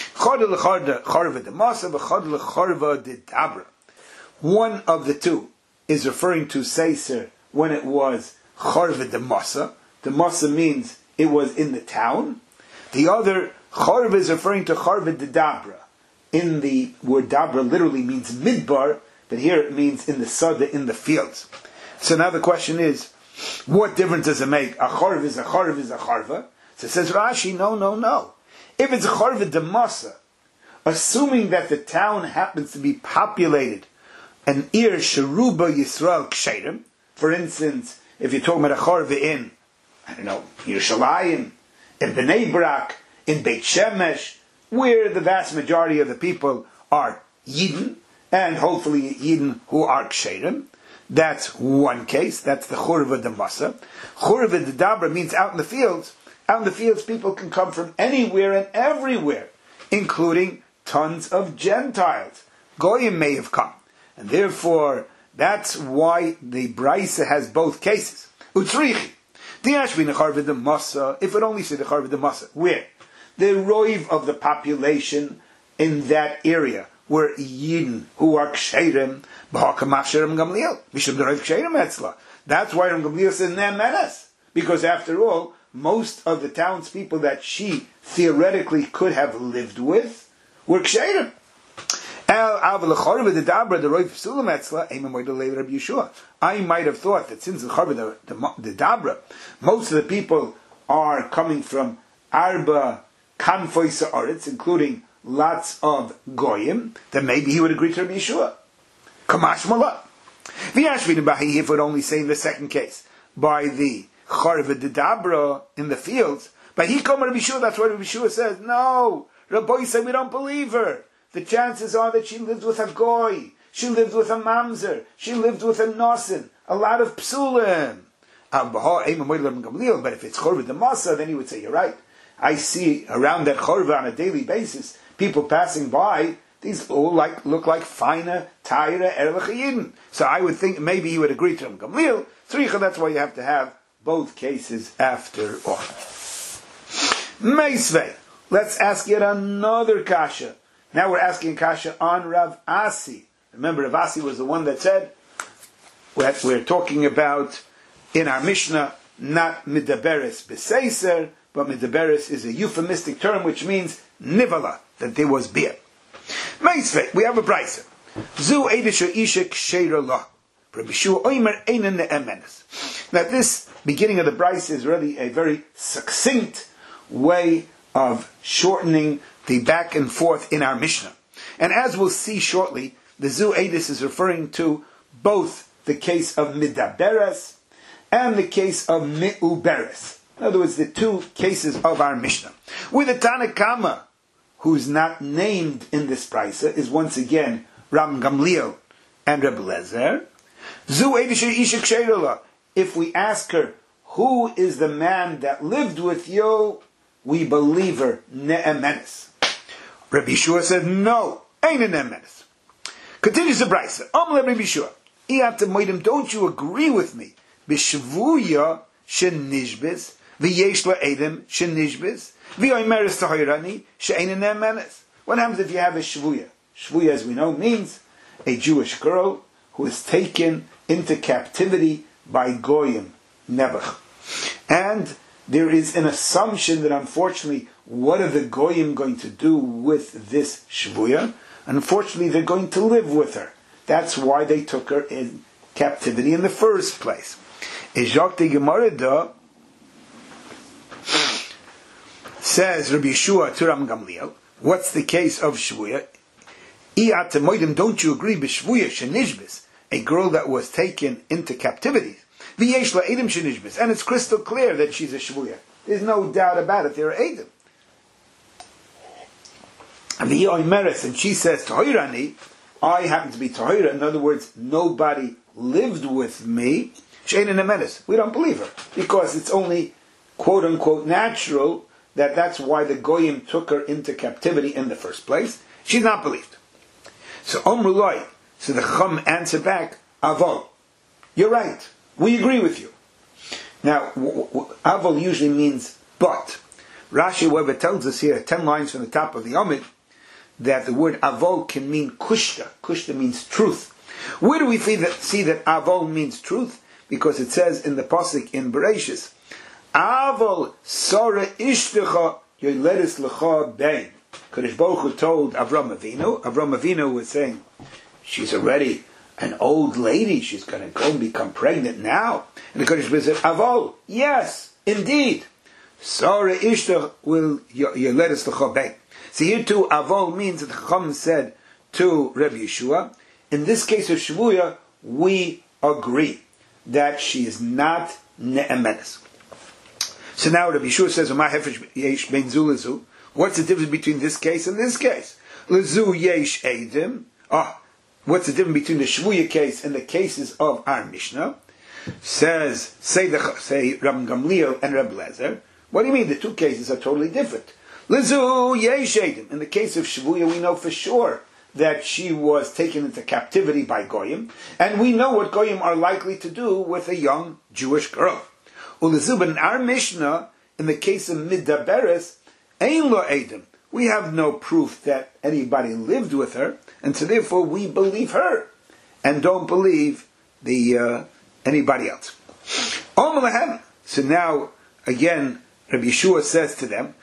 One of the two is referring to Seiser when it was Charva de Masa. The Masa means it was in the town. The other, Charva, is referring to Charva de Dabra. In the word Dabra literally means midbar, but here it means in the Sada, in the fields. So now the question is, what difference does it make? A Charva is a Charva is a Charva. So it says Rashi, no. If it's a Charva de Masa, assuming that the town happens to be populated, an Ir Sheruba Yisrael Ksherim, for instance, if you're talking about a Charva in, Yerushalayim, in Bnei Brak, in Beit Shemesh, where the vast majority of the people are Yidden, and hopefully Yidden who are Ksherim, that's one case, that's the Churva de Masa. Churva de Dabra means out in the fields. Out in the fields, people can come from anywhere and everywhere, including tons of Gentiles. Goyim may have come. And therefore, that's why the Braisa has both cases. Utzrichi. If it only said the Charva de Masa, where? The roiv of the population in that area were Yidden who are Ksherim, B'hakamash Gamliel. Mishum Derev Ksherim Etzla. That's why Gamliel says Ne'emenes. Because after all, most of the townspeople that she theoretically could have lived with were Ksherim. I might have thought that since the Charva the Dabra, most of the people are coming from Arba Kanfoi Sa'aretz, including lots of Goyim, then maybe he would agree to Rabbi Yeshua. Kamash Mala. If it would only say in the second case, by the Charva the Dabra in the fields, but he come Rabbi Yeshua, that's what Rabbi Yeshua says. No, Rabbi said we don't believe her. The chances are that she lived with a goy, she lived with a mamzer, she lived with a nosin, a lot of psulim. But if it's Chorva de Masa, then he would say, you're right. I see around that Chorva on a daily basis, people passing by, these all look like finer, taira, erlechayidin. So I would think maybe he would agree to him. Gamliel, Tzricha, that's why you have to have both cases after all. Meisvei, let's ask yet another kasha. Now we're asking kasha on Rav Asi. Remember, Rav Asi was the one that said, we're talking about in our Mishnah, not midaberes beseiser, but midaberes is a euphemistic term which means nivala, that there was beer. Meisvei, we have a brisa. Zu edisha isha ksheira la. Now this beginning of the brisa is really a very succinct way of shortening the back and forth in our Mishnah. And as we'll see shortly, the Zu Edis is referring to both the case of Midaberes and the case of Mi'uberes. In other words, the two cases of our Mishnah. With the Tanakama, who's not named in this brisa, is once again Ram Gamliel and Reb Lezer. Zu Edis Isha Ksheirula. If we ask her, who is the man that lived with you, we believe her, Ne'emenes. Rabbi Yeshua said, no, ain't a Ne'emenes. Continues the Brisa. Don't you agree with me? B'shvuya shenishbis v'yesh la'edem shenishbis v'yoymeres tahayrani she'einen ne'emenes. What happens if you have a shvuya? Shvuya, as we know, means a Jewish girl who is taken into captivity by Goyim, Nebuch. And there is an assumption that unfortunately, what are the Goyim going to do with this shvuya? Unfortunately, they're going to live with her. That's why they took her in captivity in the first place. Ejak the Gemara says Rabbi Yeshua to Ram Gamliel, what's the case of shvuya? Don't you agree? B'shvuya shenishbis, a girl that was taken into captivity. V'yesh la'edim shenishbis, and it's crystal clear that she's a shvuya. There's no doubt about it. They're edim. And she says, Tahirani, I happen to be Tahira. In other words, nobody lived with me. She'ein ne'emenes. We don't believe her. Because it's only, quote unquote, natural that that's why the Goyim took her into captivity in the first place. She's not believed. So Omru Loi, so the Chum answered back, Avol. You're right. We agree with you. Now, Avol usually means but. Rashi, however, tells us here, 10 lines from the top of the Amid, that the word Avol can mean kushta. Kushta means truth. Where do we see that Avol means truth? Because it says in the Pasuk in Bereshis, Avol Sora Ishtecha Yoleris Lecha Bein. Kadosh Baruch Hu told Avram Avinu. Avram Avinu was saying, she's already an old lady. She's going to go and become pregnant now. And the Kadosh Baruch Hu said, Avol, yes, indeed. Sora Ishtecha will Yoleris Lecha Bein. See, here too, Avol means that the Chacham said to Rabbi Yeshua, in this case of Shvuya, we agree that she is not ne'emenes. So now Rabbi Yeshua says, what's the difference between this case and this case? Lezu yesh edim. What's the difference between the Shvuya case and the cases of our Mishnah? Say Ram Gamliel and Reb Lezer. What do you mean? The two cases are totally different. Lezu yesh edim. In the case of Shvuya, we know for sure that she was taken into captivity by Goyim, and we know what Goyim are likely to do with a young Jewish girl. Ulezub, in our Mishnah, in the case of Midaberes, ein lo edim. We have no proof that anybody lived with her, and so therefore we believe her, and don't believe anybody else. So now, again, Rabbi Yeshua says to them,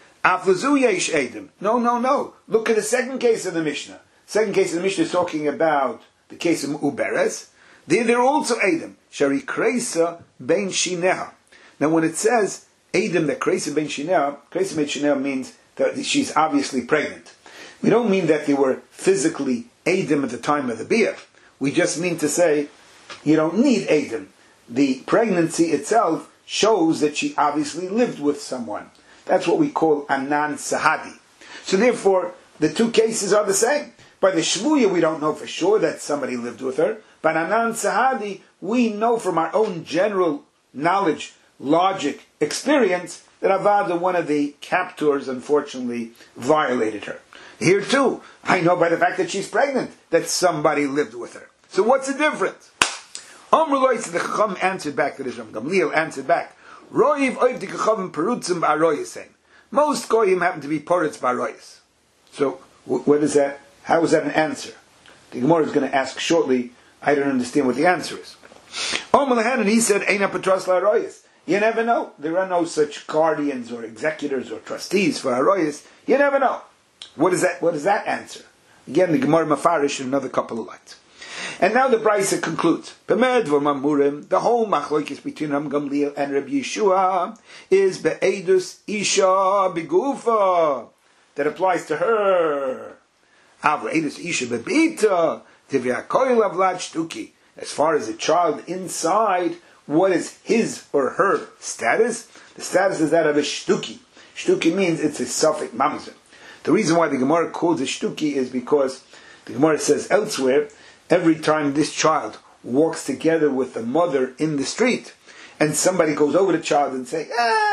no. Look at the second case of the Mishnah. Second case of the Mishnah is talking about the case of Uberes. They're also Edom. Shari Kreisa ben Shineha. Now when it says Edom, that Kreisa ben Shineha means that she's obviously pregnant. We don't mean that they were physically Edom at the time of the Bia. We just mean to say, you don't need Edom. The pregnancy itself shows that she obviously lived with someone. That's what we call Anan Sahadi. So therefore, the two cases are the same. By the Shvuya, we don't know for sure that somebody lived with her. But Anan Sahadi, we know from our own general knowledge, logic, experience, that Avada, one of the captors, unfortunately violated her. Here too, I know by the fact that she's pregnant that somebody lived with her. So what's the difference? Amrullah, the Chacham answered back, that is Ram Gamliel answered back, Roiv oiv dikachavim perutzim ba'aroyis. Most goyim happen to be poritz ba'aroyis. So, what is that? How is that an answer? The Gemara is going to ask shortly. I don't understand what the answer is. Omalahan, and he said, Eina patros la'aroyis. You never know. There are no such guardians or executors or trustees for aroyis. You never know. What is that? What is that answer? Again, the Gemara mafarish in another couple of lines. And now the Brisa concludes. The whole machlokes between Ram Gamliel and Rabbi Yeshua is be'edus isha bigufa, that applies to her. Edus isha bebita tivyakoil avlad shtuki. As far as a child inside, what is his or her status? The status is that of a shtuki. Shtuki means it's a suffix mamzer. The reason why the Gemara calls it shtuki is because the Gemara says elsewhere, every time this child walks together with the mother in the street, and somebody goes over the child and say,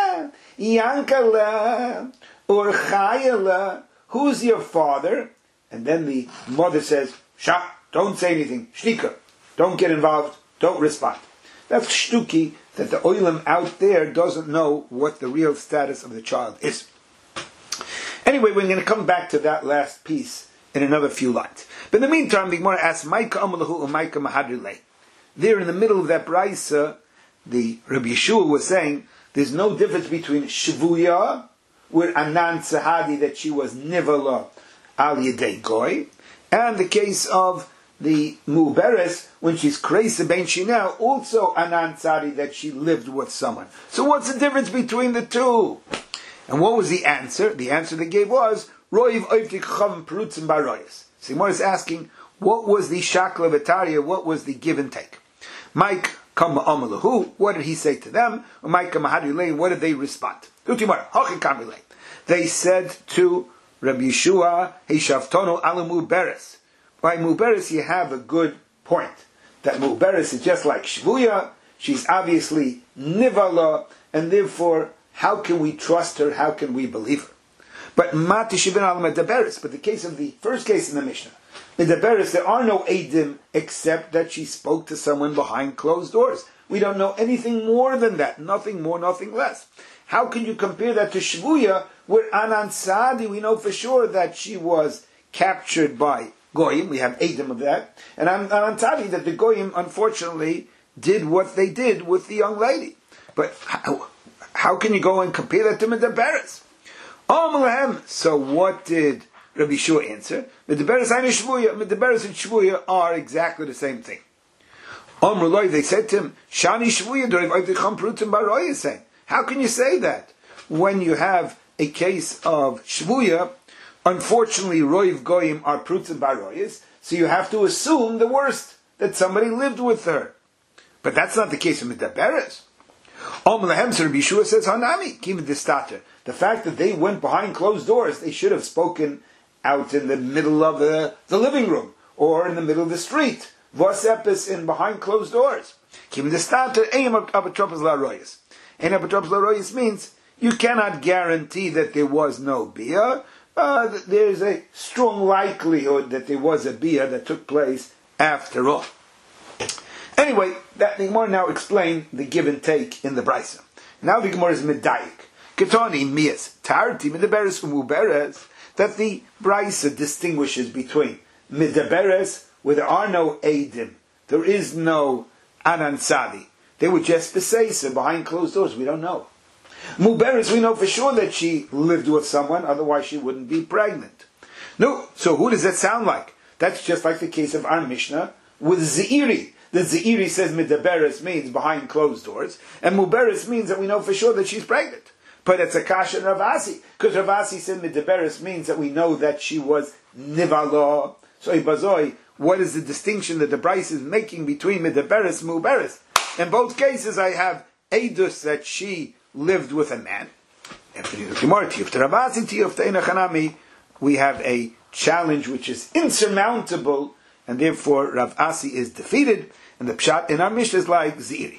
Yankala, or Chayala, who's your father? And then the mother says, Shah, Don't say anything. Shtika. Don't get involved. Don't respond. That's shtuki, that the oilam out there doesn't know what the real status of the child is. Anyway, we're going to come back to that last piece in another few lines. But in the meantime, the Gemara asks, Maika amalahu umaika mahadrilei. There in the middle of that brisa, the Rabbi Yeshua was saying, there's no difference between shvuya, where anan sahadi, that she was nivala al yedei goy, and the case of the muberes, when she's kreisa ben shina, also anan sahadi, that she lived with someone. So what's the difference between the two? And what was the answer? The answer they gave was, Roiv oivtik chavim perutzim baroyas. Simon is asking, what was the shakla v'tarya, what was the give and take? Mike kama amalahu, what did he say to them? Mike kama hadulei, what did they respond? They said to Rabbi Yeshua, Hishavtono ala muberes. By muberes you have a good point. That muberes is just like shvuya, she's obviously nivala, and therefore, how can we trust her? How can we believe her? But matishibin al medaberes. But the case of the first case in the Mishnah, medaberes, there are no edim except that she spoke to someone behind closed doors. We don't know anything more than that. Nothing more, nothing less. How can you compare that to shvuya, where Anan Saadi, we know for sure that she was captured by goyim. We have edim of that, and Anan Saadi, that the goyim unfortunately did what they did with the young lady. But how can you go and compare that to medaberes? So what did Rabbi Yeshua answer? Medaberes and shvuya are exactly the same thing. They said to him, Shani shvuya, how can you say that? When you have a case of shvuya, unfortunately roiv goyim are prutzim baroyas, so you have to assume the worst, that somebody lived with her. But that's not the case of medaberes. Rabbi Yeshua says, Hanami, kiv distater. The fact that they went behind closed doors, they should have spoken out in the middle of the living room, or in the middle of the street. Vos epis in behind closed doors. Kiv distater, eim apotropos laroyas. Ein apotropos laroyas means you cannot guarantee that there was no bia. There's a strong likelihood that there was a bia that took place after all. Anyway, that the Gemara now explain the give and take in the brisa. Now the Gemara is medayik. Ketani mias tarti medaberes umuberes, that the brisa distinguishes between medaberes, where there are no edim, there is no anansadi. They were just beseisa behind closed doors. We don't know. Muberes, we know for sure that she lived with someone, otherwise she wouldn't be pregnant. No, so who does that sound like? That's just like the case of our Mishnah with Zeiri. The Zeiri says medaberes means behind closed doors, and muberes means that we know for sure that she's pregnant. But it's a kasha in Ravasi, because Ravasi said medaberes means that we know that she was nivala. So ibazoi, what is the distinction that the Bryce is making between medaberes and muberes? In both cases, I have edus that she lived with a man. We have a challenge which is insurmountable, and therefore Rav Asi is defeated, and the pshat in our Mishnah is like Ziri.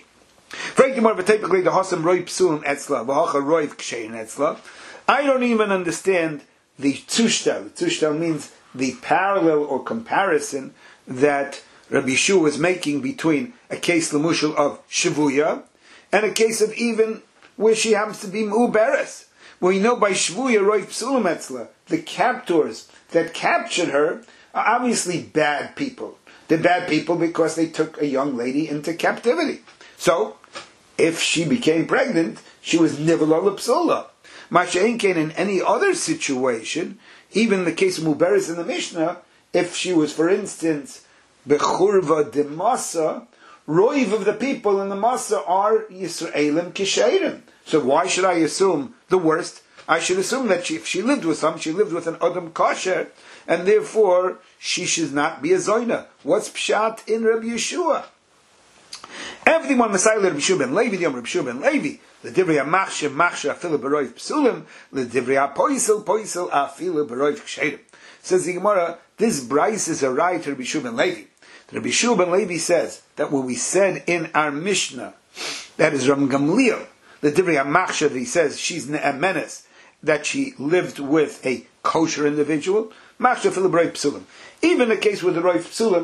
I don't even understand the tushtel. Tushtel means the parallel or comparison that Rabbi Yeshua is making between a case l'mushal of Shavuya and a case of even where she happens to be Mu'beres. Well, you know by Shavuya Roiv Psulim Etzla, the captors that captured her are obviously bad people. They're bad people because they took a young lady into captivity. So, if she became pregnant, she was Nivela L'Psula. Masha'inkein, in any other situation, even the case of Muberes in the Mishnah, if she was, for instance, Bechurva de Masa, Roiv of the people in the Masa are Yisraelim Kisherim. So why should I assume the worst? I should assume that if she lived with some, she lived with an Adam Kosher, and therefore she should not be a Zoina. What's Pshat in Rabbi Yeshua? Everyone Messiah Rabbi Yeshua ben Levi, Rabbi Yeshua ben Levi, the Divrei HaMachshav, Machshav Afilu B'Roiv Psulim, the Divrei HaPoisel, Poisel Afilu B'Roiv Ksherim. Says the Gemara, this Bryce is a right to Rabbi Yeshua ben Levi. Rabbi Yeshua ben Levi says that what we said in our Mishnah, that is Ram Gamliel, the Divrei HaMachshav, he says she's Ne'emenes, that she lived with a kosher individual, Machshav Afilu B'Roiv Psulim. Even the case with the Roiv Psulim,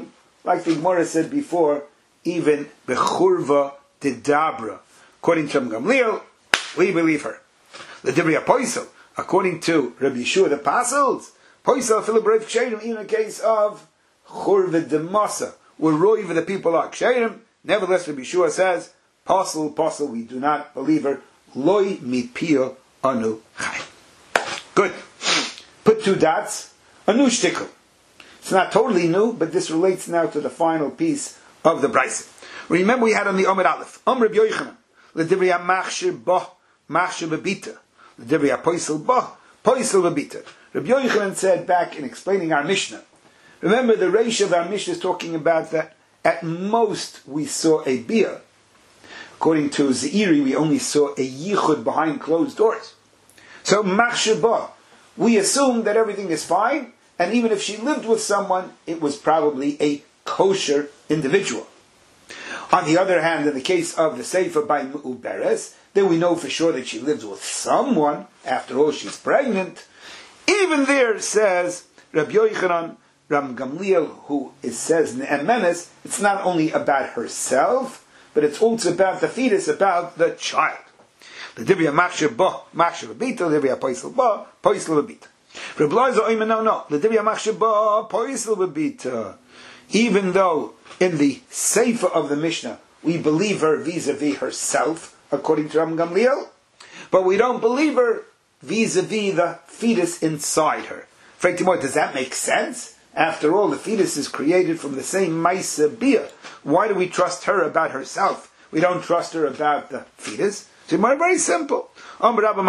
like the Gemara said before, even bechurva dedabra. According to Gamliel, we believe her. The Divrei Poisel, according to Rabbi Yeshua the Pasels, Poisel Philibrev Ksherim, even in the case of churva demasa, where roiv the people are Ksherim. Nevertheless, Rabbi Yeshua says, Pasel, we do not believe her. Loi mipio anu chai. Good. Put 2 dots. A new shtickle. It's not totally new, but this relates now to the final piece of the Brisa. Remember we had on the Amud Aleph. Rabbi Yochanan. L'divrei machshir bah, machshir bebita. L'divrei poisel bah, poisel bebita. Rabbi Yochanan said back in explaining our Mishnah. Remember the ratio of our Mishnah is talking about that at most we saw a bia. According to Zeiri, we only saw a yichud behind closed doors. So machshir bah, we assume that everything is fine, and even if she lived with someone, it was probably a kosher individual. On the other hand, in the case of the Sefer by Mu'uberes, then we know for sure that she lives with someone. After all, she's pregnant. Even there, says Rabbi Yochanan, Ram Gamliel, who says in Emenes, it's not only about herself, but it's also about the fetus, about the child. The Divrei machshir ba, machshir bebita, the Divrei poisel ba, poisel bebita. Rabbi Elazar oimer, no. The Divrei machshir ba, poisel bebita. Even though in the Sefer of the Mishnah we believe her vis-a-vis herself, according to Ram Gamliel, but we don't believe her vis-a-vis the fetus inside her. Does that make sense? After all, the fetus is created from the same Maisa Bia. Why do we trust her about herself? We don't trust her about the fetus. So it's very simple. She has a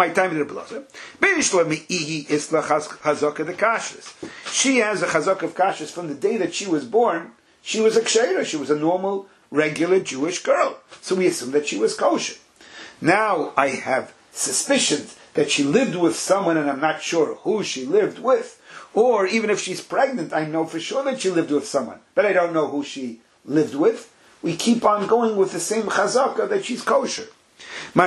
chazak of kashrus from the day that she was born. She was a ksheira. She was a normal, regular Jewish girl. So we assume that she was kosher. Now I have suspicions that she lived with someone and I'm not sure who she lived with. Or even if she's pregnant, I know for sure that she lived with someone, but I don't know who she lived with. We keep on going with the same chazaka that she's kosher. From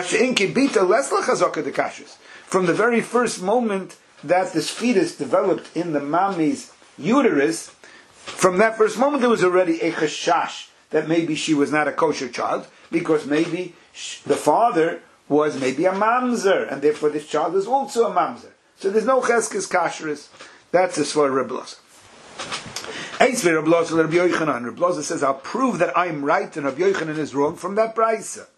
the very first moment that this fetus developed in the mommy's uterus, from that first moment there was already a chashash that maybe she was not a kosher child, because maybe the father was maybe a mamzer, and therefore this child is also a mamzer. So there's no cheskes kashrus. That's as for Rabbi Elazar. Rabbi Elazar says, I'll prove that I'm right and Rabbi Yochanan is wrong from that brisa.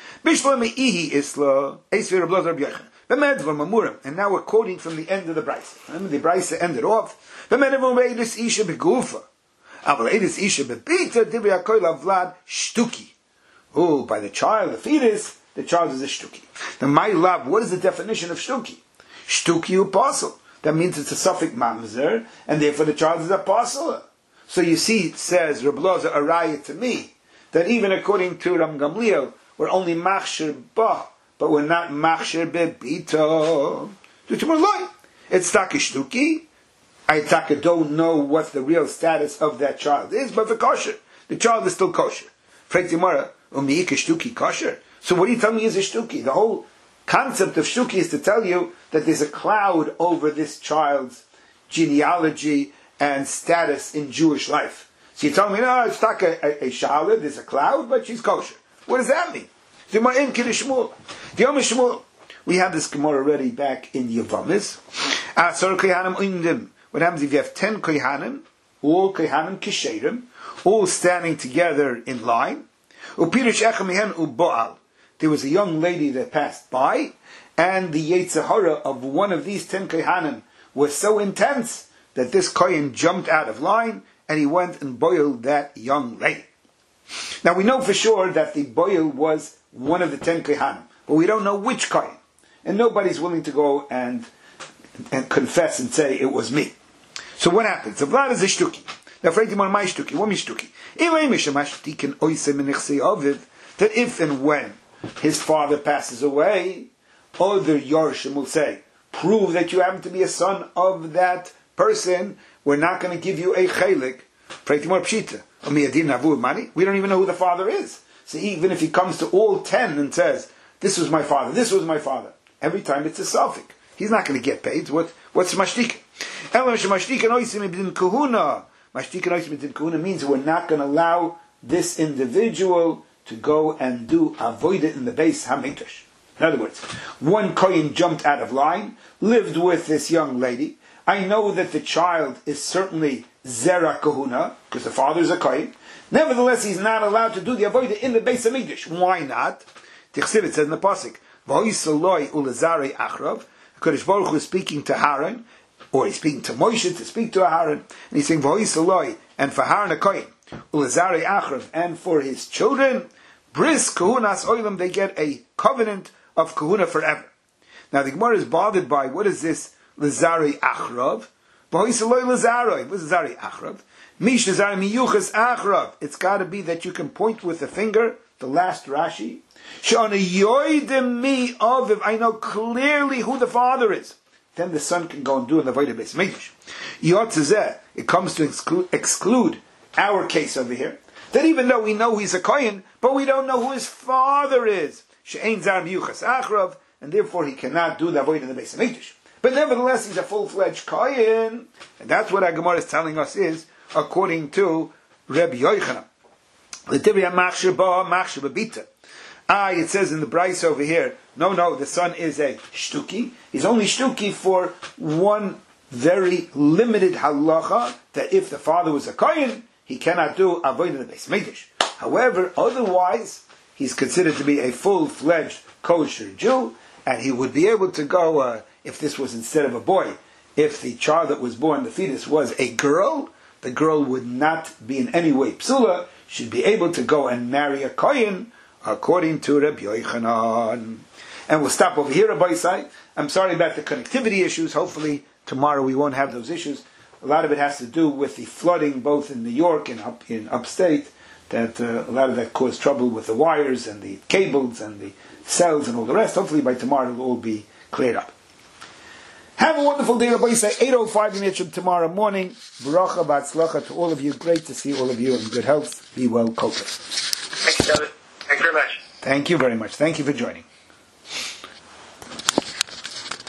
And now we're quoting from the end of the brisa. Remember, the brisa ended off. Oh, by the child, the fetus, the child is a shtuki. Now, my love, what is the definition of shtuki? Shtuki apostle. That means it's a suffix mamzer, and therefore the child is a apostle. So you see, says Rabbi Elazar, a raya to me, that even according to Ram Gamliel, we're only machshir ba, but we're not machshir bebita. It's takishtuki. I don't know what the real status of that child is, but for kosher, the child is still kosher. Kosher. So what do you tell me is a shtuki? The whole concept of shtuki is to tell you that there's a cloud over this child's genealogy and status in Jewish life. So you tell me, no, it's not a shalad, there's a cloud, but she's kosher. What does that mean? We have this Gemara already back in Yavamis. What happens if you have 10 kohanim, all kohanim kisherim, all standing together in line? There was a young lady that passed by, and the Yetzer Hara of one of these 10 kohanim was so intense that this kohen jumped out of line, and he went and boiled that young lady. Now we know for sure that the boil was one of the 10 kohanim, but we don't know which kohen, and nobody's willing to go and confess and say it was me. So what happens? The blood is a shtuki. Now, for example, my shtuki, what is shtuki? That if and when his father passes away, other Yorshim will say, prove that you happen to be a son of that person, we're not going to give you a chelik. We don't even know who the father is. So even if he comes to all 10 and says, this was my father, every time it's a suffix. He's not going to get paid. What's mashtik? Mashtikan Oisim Mitzvah Kahuna means that we're not going to allow this individual to go and do avodah in the Beis HaMikdash. In other words, one kohen jumped out of line, lived with this young lady. I know that the child is certainly Zera Kahuna, because the father is a kohen. Nevertheless, he's not allowed to do the avodah in the Beis HaMikdash. Why not? Tichsiv, it says in the pasuk, V'hoisaloi ulazarei achrav. Kodesh Baruch Hu is speaking to Aaron, or he's speaking to Moshe to speak to Aaron, and he's saying V'hoisaloi, and for Aaron a kohen, ulazarei achrav, and for his children, bris kahunas oilam, they get a covenant of kahuna forever. Now the Gemara is bothered by, what is this lazarei achrav? V'hoisaloi lazarei. What is lazarei achrav? Mish lazarei miyuchas achrav. It's got to be that you can point with the finger, the last Rashi. I know clearly who the father is. Then the son can go and do the Avodah Beis Mikdash. It comes to exclude our case over here. That even though we know he's a kohen, but we don't know who his father is. She'ein zar miyuchas achrav, and therefore he cannot do the Avodah in the Beis Mikdash. But nevertheless, he's a full-fledged kohen, and that's what our Gemara is telling us is according to Reb Yochanan. It says in the Bryce over here, no, the son is a shtuki. He's only shtuki for one very limited halacha, that if the father was a kohen, he cannot do avodah in the Beis Mikdash. However, otherwise, he's considered to be a full-fledged kosher Jew, and he would be able to go, if this was instead of a boy, if the child that was born, the fetus, was a girl, the girl would not be in any way psula, should be able to go and marry a kohen, according to Rabbi Yochanan. And we'll stop over here, Rabbi Yisai. I'm sorry about the connectivity issues. Hopefully tomorrow we won't have those issues. A lot of it has to do with the flooding both in New York and in upstate, that a lot of that caused trouble with the wires and the cables and the cells and all the rest. Hopefully by tomorrow it'll all be cleared up. Have a wonderful day, Rabbi Yisai. 8:05 minutes tomorrow morning. Baruch Batzlacha to all of you. Great to see all of you in good health. Be well, Kokas. Thank you, David. Thank you very much. Thank you very much. Thank you for joining.